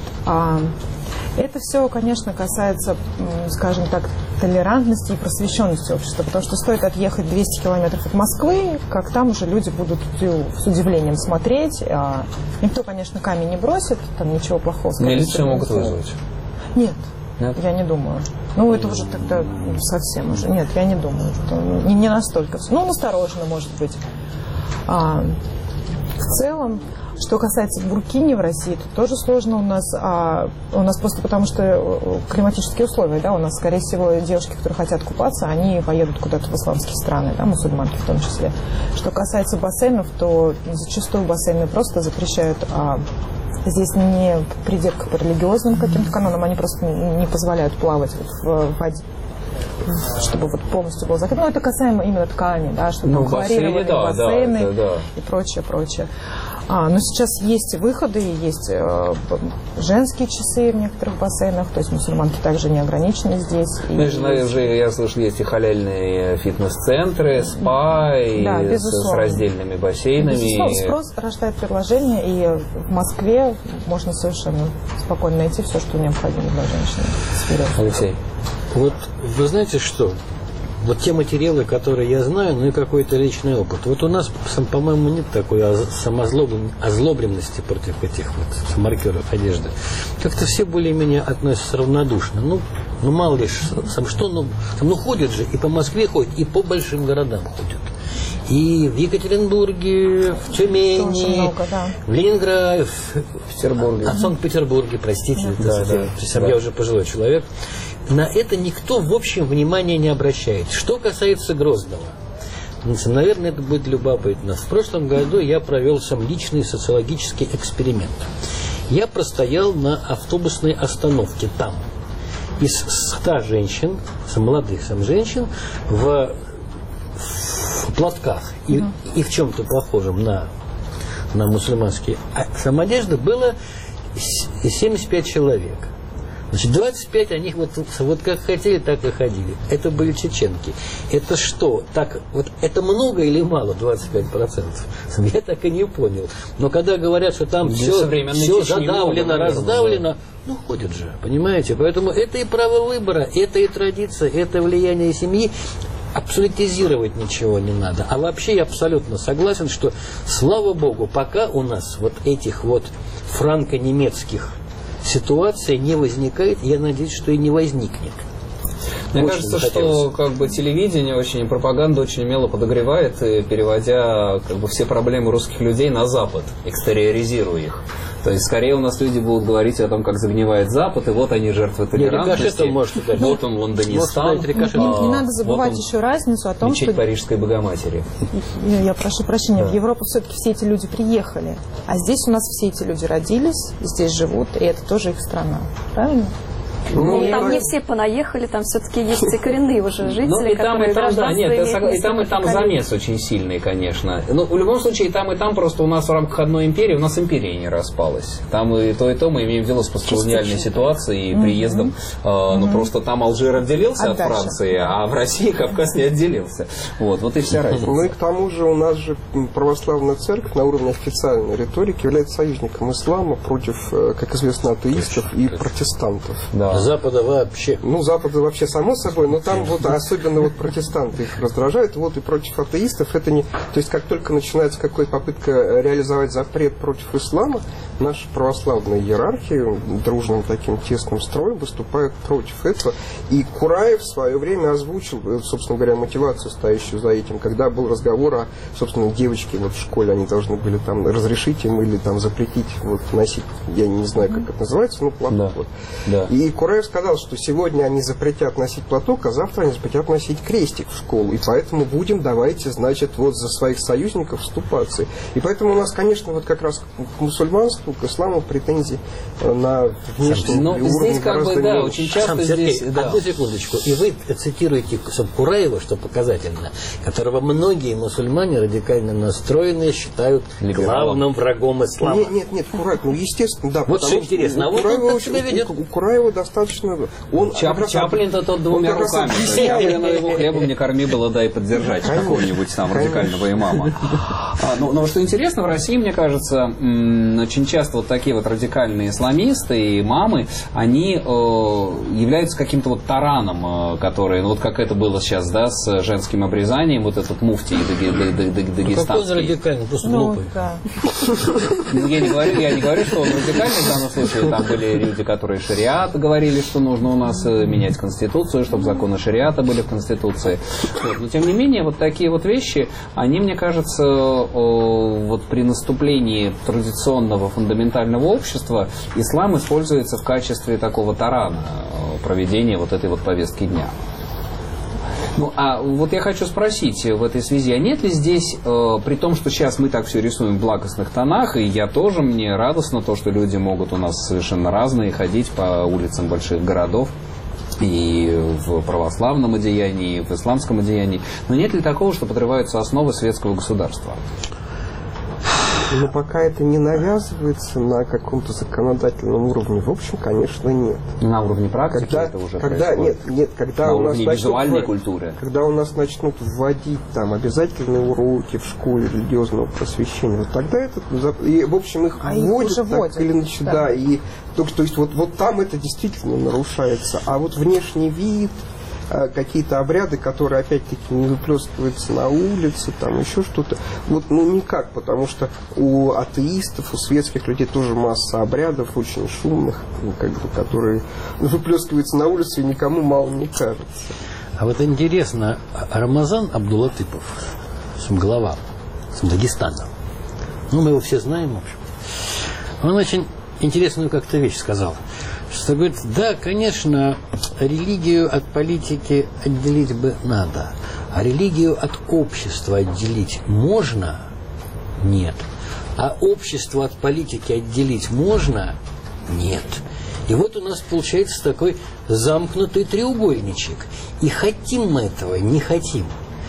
Это все, конечно, касается, скажем так, толерантности и просвещенности общества, потому что стоит отъехать двести километров от Москвы, как там уже люди будут с удивлением смотреть. А никто, конечно, камень не бросит, там ничего плохого сказать. Милицию могут вызвать? Нет, Нет, я не думаю. Ну, это уже тогда совсем уже. Нет, я не думаю. Не, не настолько. Ну, настороженно, может быть. А, в целом... Что касается буркини в России, то тоже сложно у нас. А, у нас просто потому, что климатические условия, да, у нас, скорее всего, девушки, которые хотят купаться, они поедут куда-то в исламские страны, да, мусульманки в том числе. Что касается бассейнов, то зачастую бассейны просто запрещают. А, здесь не придет к религиозным каким-то канонам, они просто не позволяют плавать в воде, чтобы вот полностью было закрыто. Ну, это касаемо именно ткани, да, чтобы ну, хлорированные да, бассейны да, да. и прочее, прочее. А, но сейчас есть выходы, есть э, женские часы в некоторых бассейнах, то есть мусульманки также не ограничены здесь. Ну, и же, уже, я слышал, есть и халяльные фитнес-центры, спа, и да, с, с раздельными бассейнами. Безусловно, спрос рождает предложение, и в Москве можно совершенно спокойно найти все, что необходимо для женщины. Алексей. Вот вы знаете что? Вот те материалы, которые я знаю, ну и какой-то личный опыт. Вот у нас, по-моему, нет такой озлобленности против этих вот маркеров одежды. Как-то все более-менее относятся равнодушно. Ну, ну мало ли, сам что, ну, ну ходят же, и по Москве ходят, и по большим городам ходят. И в Екатеринбурге, в Тюмени, много, да. в Ленинграде, в Петербурге. А в Санкт-Петербурге, простите, да, да, да. Я уже пожилой человек. На это никто, в общем, внимания не обращает. Что касается Грозного, наверное, это будет любопытно. В прошлом году я провел сам личный социологический эксперимент. Я простоял на автобусной остановке там. Из ста женщин, молодых сам женщин, в, в платках и, mm. и в чем-то похожем на, на мусульманские самодежды было семьдесят пять человек. Значит, двадцать пять они вот, вот как хотели, так и ходили. Это были чеченки. Это что? Так, вот это много или мало, двадцать пять процентов? Я так и не понял. Но когда говорят, что там все, все задавлено, много, раздавлено, да. Ну, ходят же, понимаете? Поэтому это и право выбора, это и традиция, это влияние семьи. Абсолютизировать ничего не надо. А вообще я абсолютно согласен, что, слава богу, пока у нас вот этих вот франко-немецких ситуация не возникает, я надеюсь, что и не возникнет. Мне очень кажется, что как бы телевидение очень и пропаганда очень умело подогревает, переводя как бы все проблемы русских людей на Запад, экстериоризируя их. То есть, скорее у нас люди будут говорить о том, как загнивает Запад, и вот они жертвы толерантности. Вот он, Лондонистан. Не, не надо забывать еще разницу о том, мечеть что... Парижской Богоматери. Я, я прошу прощения, да. В Европу все-таки все эти люди приехали. А здесь у нас все эти люди родились, здесь живут, и это тоже их страна. Правильно? Ну, там не все понаехали, там все-таки есть и коренные уже жители, ну, и там, которые и там, да, нет, имеют, и там, и там замес очень сильный, конечно. Но в любом случае, и там, и там просто у нас в рамках одной империи, у нас империя не распалась. Там и то, и то мы имеем дело с постколониальной ситуацией и mm-hmm. приездом. Э, mm-hmm. Ну, просто там Алжир отделился Отдача. от Франции, а в России Кавказ не отделился. Вот, вот и вся разница. Ну и к тому же у нас же православная церковь на уровне официальной риторики является союзником ислама против, как известно, атеистов и протестантов. Да. Запада вообще. Ну, Запада вообще само собой, но там вот особенно вот протестанты их раздражают, вот и против атеистов это не... То есть как только начинается какая-то попытка реализовать запрет против ислама, наша православная иерархия дружным таким тесным строем выступает против этого. И Кураев в свое время озвучил, собственно говоря, мотивацию, стоящую за этим, когда был разговор о, собственно, девочке вот в школе, они должны были там разрешить им или там запретить вот носить, я не знаю, как это называется, ну, платок. Да. Вот. Да. И Кураев сказал, что сегодня они запретят носить платок, а завтра они запретят носить крестик в школу. И поэтому будем, давайте, значит, вот за своих союзников вступаться. И поэтому у нас, конечно, вот как раз к мусульманству, к исламу претензий на внешний Но уровень здесь как бы, да, очень часто Сам Сергей, здесь... Да. одну секундочку. И вы цитируете Кураева, что показательно, которого многие мусульмане радикально настроенные считают главным врагом ислама. Нет, нет, нет, Кураев, ну, естественно, да. Вот что интересно, а вот он так себя ведет. У Кураева достаточно... Он Чап, Чаплин-то тот двумя руками. Чаплина его хлебом не корми было, дай поддержать какого-нибудь там радикального имама. А, но, но что интересно, в России, мне кажется, очень часто вот такие вот радикальные исламисты и имамы, они э, являются каким-то вот тараном, э, который, ну вот как это было сейчас, да, с женским обрезанием, вот этот муфтий дагестанский. Какой он радикальный, просто Ну, глупый. да. Ну, я не говорю, я не говорю, что он радикальный в данном случае. Там были люди, которые шариат говорили, что нужно у нас менять Конституцию, чтобы законы шариата были в Конституции. Вот. Но, тем не менее, вот такие вот вещи, они, мне кажется, вот при наступлении традиционного фундаментального общества ислам используется в качестве такого тарана проведения вот этой вот повестки дня. Ну, а вот я хочу спросить в этой связи, а нет ли здесь, э, при том, что сейчас мы так все рисуем в благостных тонах, и я тоже, мне радостно то, что люди могут у нас совершенно разные ходить по улицам больших городов, и в православном одеянии, и в исламском одеянии, но нет ли такого, что подрываются основы светского государства? Но пока это не навязывается на каком-то законодательном уровне, в общем, конечно, нет. На уровне практики когда, это уже когда, происходит? Нет, нет, когда на у нас уровне визуальной начнут, культуры? Когда у нас начнут вводить там обязательные уроки в школе религиозного просвещения, вот тогда это, и, в общем, их а вводят их так вводят, или иначе, да. да, и то, то есть вот, вот там это действительно нарушается, а вот внешний вид, какие-то обряды, которые опять-таки не выплескиваются на улице, там еще что-то. Вот, ну, никак, потому что у атеистов, у светских людей тоже масса обрядов очень шумных, ну, как бы, которые выплескиваются на улице и никому мало не кажется. А вот интересно, Рамазан Абдулатыпов, глава Дагестана, ну, мы его все знаем, в общем, он очень интересную как-то вещь сказал, что говорит, да, конечно, религию от политики отделить бы надо, а религию от общества отделить можно? Нет. А общество от политики отделить можно? Нет. И вот у нас получается такой замкнутый треугольничек. И хотим мы этого, не хотим.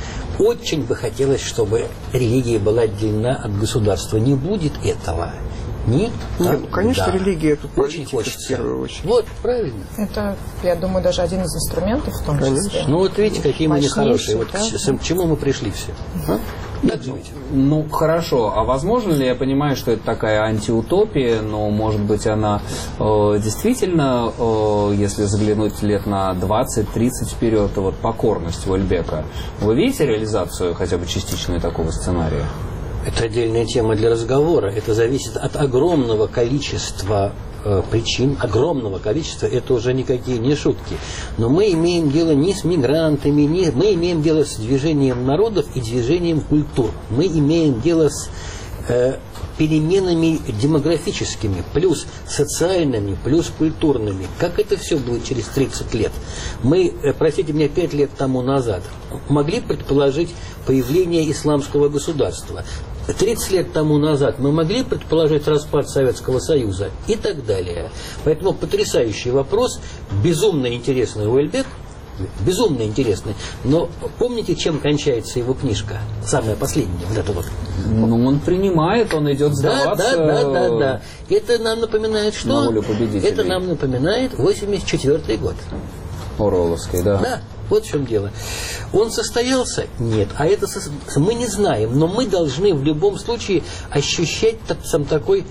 Очень бы хотелось, чтобы религия была отделена от государства. Не будет этого. Нет, Нет, ну, конечно, да. Религия это очень политика хочется. в первую очередь. Вот, правильно. Это, я думаю, даже один из инструментов в том Конечно. числе. Ну вот видите, какие мы нехорошие. Вот да? к, к чему мы пришли все. А? Так живите. Ну, хорошо. А возможно ли, я понимаю, что это такая антиутопия, но, может быть, она э, действительно, э, если заглянуть лет на двадцать-тридцать вперед, вот покорность Уэльбека, вы видите реализацию хотя бы частичную такого сценария? Это отдельная тема для разговора. Это зависит от огромного количества э, причин, огромного количества. Это уже никакие не шутки. Но мы имеем дело не с мигрантами, не, мы имеем дело с движением народов и движением культур. Мы имеем дело с э, переменами демографическими, плюс социальными, плюс культурными. Как это все будет через тридцать лет? Мы, э, простите меня, пять лет тому назад могли предположить появление исламского государства. тридцать лет тому назад мы могли предположить распад Советского Союза и так далее. Поэтому потрясающий вопрос, безумно интересный Уэльбек, безумно интересный. Но помните, чем кончается его книжка? Самая последняя, вот эта вот. Ну, он принимает, он идет сдаваться. Да, да, да, да, да. Это нам напоминает что? На волю победителей. Это нам напоминает восемьдесят четвёртый год. Оруэлловский, да. Да. Вот в чем дело. Он состоялся? Нет. А это мы не знаем. Но мы должны в любом случае ощущать сам такой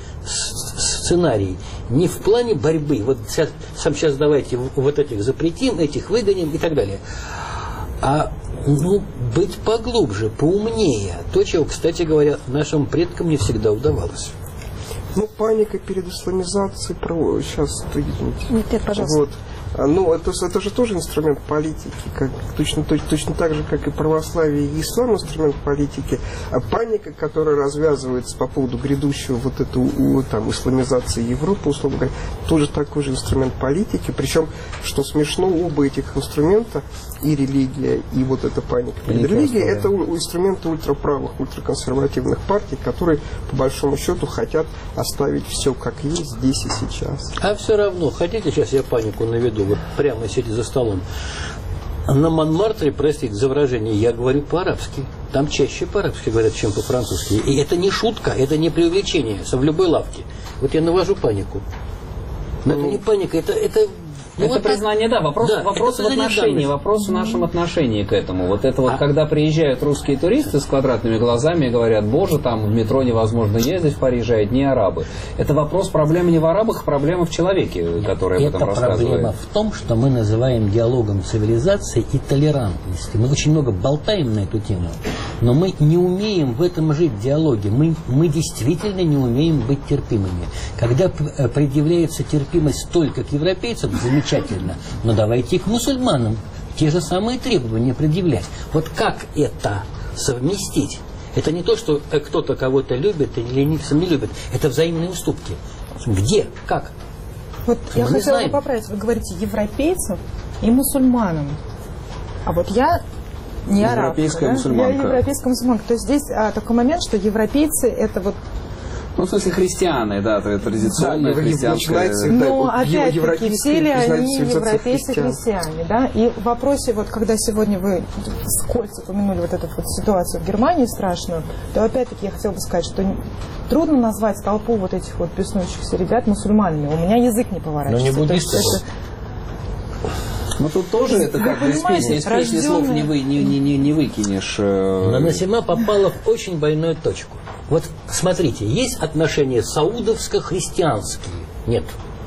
сценарий. Не в плане борьбы. Вот сейчас, сам сейчас давайте вот этих запретим, этих выгоним и так далее. А ну, быть поглубже, поумнее. То, чего, кстати говоря, нашим предкам не всегда удавалось. Ну, паника перед исламизацией, сейчас, извините. Нет, нет, пожалуйста. Вот. Ну, это, это же тоже инструмент политики, как, точно, точно, точно так же, как и православие и ислам инструмент политики. А паника, которая развязывается по поводу грядущего вот этого там, исламизации Европы, условно говоря, тоже такой же инструмент политики. Причем, что смешно, оба этих инструмента, и религия, и вот эта паника перед религией, это инструменты ультраправых, ультраконсервативных партий, которые, по большому счету, хотят оставить все как есть здесь и сейчас. А все равно, хотите, сейчас я панику наведу, вот прямо сидя за столом. На Монмартре, простите за выражение, я говорю по-арабски. Там чаще по-арабски говорят, чем по-французски. И это не шутка, это не преувеличение, в любой лавке. Вот я навожу панику. Но ну, это не паника, это... это Ну, это вот признание, так, да, вопрос, да, вопрос в отношении, вопрос в нашем отношении к этому. Вот это вот, а... когда приезжают русские туристы с квадратными глазами и говорят, боже, там в метро невозможно ездить в Париже, а одни арабы. Это вопрос, проблема не в арабах, проблема в человеке, который об этом рассказывает. Проблема в том, что мы называем диалогом цивилизации и толерантности. Мы очень много болтаем на эту тему, но мы не умеем в этом жить в диалоге. Мы, мы действительно не умеем быть терпимыми. Когда предъявляется терпимость только к европейцам, замечательно. Но давайте и к мусульманам те же самые требования предъявлять. Вот как это совместить? Это не то, что кто-то кого-то любит или не любит. Это взаимные уступки. Где? Как? Вот я хотела бы поправить. Вы говорите европейцам и мусульманам. А вот я не арабка. Европейская да? мусульманка. Я европейская мусульманка. То есть здесь а, такой момент, что европейцы это вот... Ну, в смысле, христиане, да, традиционная да, христианская... Но, опять-таки, все ли они европейцы христиане, да? И в вопросе, вот, когда сегодня вы вскользь упомянули вот эту вот ситуацию в Германии страшную, то, опять-таки, я хотела бы сказать, что трудно назвать толпу вот этих вот беснующихся ребят мусульманами. У меня язык не поворачивается. Но не буддисты. Ну, тут тоже это как бы из песни, из песни слов не, вы, не, не, не, не выкинешь. Но Насима попала в очень больную точку. Вот смотрите, есть отношения саудовско-христианские? Нет.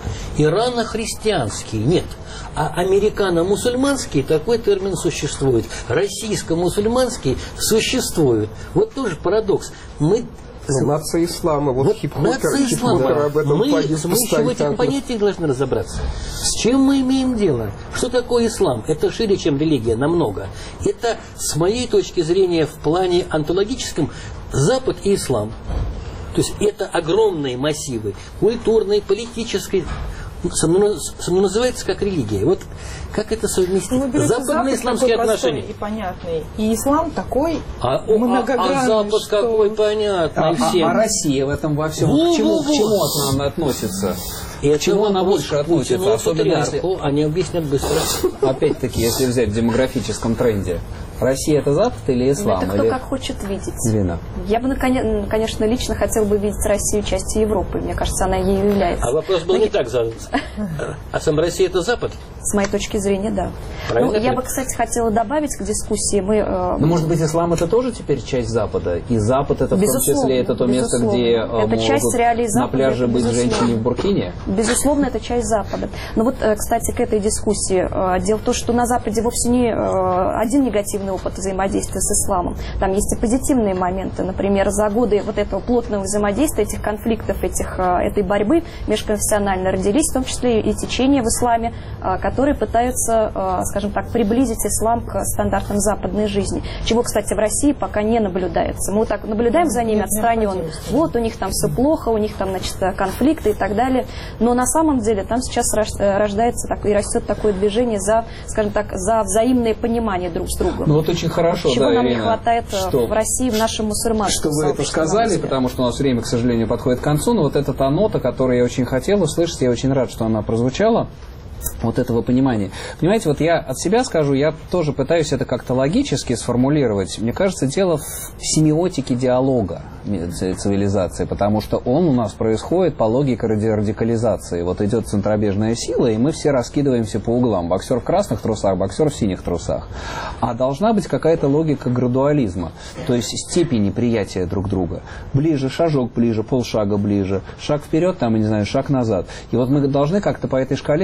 Ирано-христианские? Нет. А американо-мусульманский, такой термин существует. Российско-мусульманский существует. Вот тоже парадокс. Мы... Ну, нация ислама, вот, вот нация ислама. Об этом мы, мы еще в этих понятиях должны разобраться. С чем мы имеем дело? Что такое ислам? Это шире, чем религия, намного. Это, с моей точки зрения, в плане онтологическом, Запад и ислам. То есть это огромные массивы культурной, политической, называется как религия. Вот как это совместить? Ну, западные исламские отношения. И понятный. И ислам такой а, многогранный. А Запад что... какой понятный а, всем. А, а Россия в этом во всем к чему, к чему она относится? И к чему она больше относится? Особенно если... Они объяснят быстро. Опять-таки, если взять в демографическом тренде. Россия это Запад или ислам? Это кто или... как хочет видеть. Вина. Я бы, конечно, лично хотела бы видеть Россию частью Европы. Мне кажется, она ею является. А вопрос был Но не я... так задан. А сам Россия это Запад? С моей точки зрения, да. Ну, я бы, кстати, хотела добавить к дискуссии. Мы, э... Ну, может быть, ислам это тоже теперь часть Запада? И Запад это безусловно, в том числе это то место, безусловно. где это могут часть реалии Запада, на пляже быть женщине в буркине? Безусловно, это часть Запада. Но вот, кстати, к этой дискуссии. Дело в том, что на Западе вовсе не один негативный опыт взаимодействия с исламом. Там есть и позитивные моменты. Например, за годы вот этого плотного взаимодействия, этих конфликтов, этих, этой борьбы межконфессионально родились, в том числе и течения в исламе, которые пытаются, скажем так, приблизить ислам к стандартам западной жизни. Чего, кстати, в России пока не наблюдается. Мы вот так наблюдаем за ними отстраненно. Вот у них там все плохо, у них там, значит, конфликты и так далее. Но на самом деле там сейчас рождается такое, и растет такое движение за, скажем так, за взаимное понимание друг с другом. Ну вот очень хорошо, чего да, нам Ирина, не хватает что, в России, в нашем мусульманском что вы это сказали, потому что у нас время, к сожалению, подходит к концу, но вот эта та нота, которую я очень хотел услышать, я очень рад, что она прозвучала. Вот этого понимания. Понимаете, вот я от себя скажу, я тоже пытаюсь это как-то логически сформулировать. Мне кажется, дело в семиотике диалога цивилизации, потому что он у нас происходит по логике радикализации. Вот идет центробежная сила, и мы все раскидываемся по углам. Боксер в красных трусах, боксер в синих трусах. А должна быть какая-то логика градуализма, то есть степени приятия друг друга. Ближе, шажок ближе, полшага ближе, шаг вперед, там, я не знаю, шаг назад. И вот мы должны как-то по этой шкале двигаться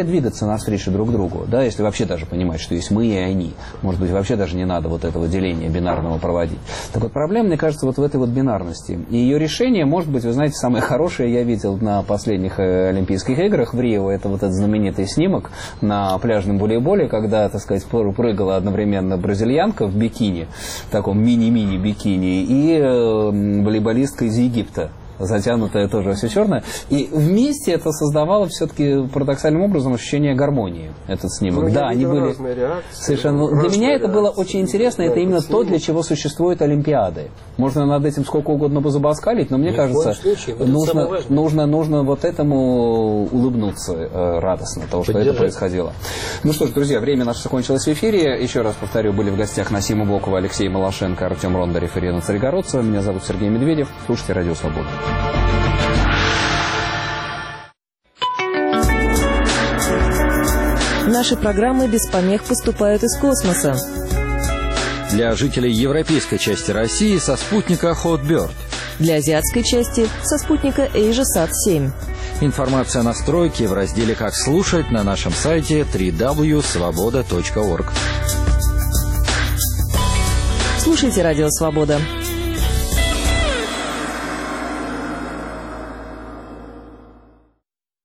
навстречу друг другу, да, если вообще даже понимать, что есть мы и они. Может быть, вообще даже не надо вот этого деления бинарного проводить. Так вот, проблема, мне кажется, вот в этой вот бинарности. И ее решение, может быть, вы знаете, самое хорошее я видел на последних Олимпийских играх в Рио, это вот этот знаменитый снимок на пляжном волейболе, когда, так сказать, прыгала одновременно бразильянка в бикини, в таком мини-мини бикини, и э, волейболистка из Египта, затянутая тоже все черное. И вместе это создавало все-таки парадоксальным образом ощущение гармонии, этот снимок. Ну, да, они были совершенно... Для меня это было очень интересно, это именно то, для чего существуют Олимпиады. Можно над этим сколько угодно позабаскалить, но мне кажется, нужно, нужно, нужно вот этому улыбнуться э, радостно, того, что это происходило. Ну что ж, друзья, время наше закончилось в эфире. Еще раз повторю, были в гостях Насима Бокова, Алексей Малашенко, Артем Рондарев, Ирина Царегородцева. Меня зовут Сергей Медведев. Слушайте Радио Свобода. Наши программы без помех поступают из космоса. Для жителей европейской части России со спутника Hotbird. Для азиатской части со спутника AsiaSat семь. Информация о настройке в разделе «Как слушать» на нашем сайте дабл-ю дабл ю дабл ю точка свобода точка орг. Слушайте Радио Свобода.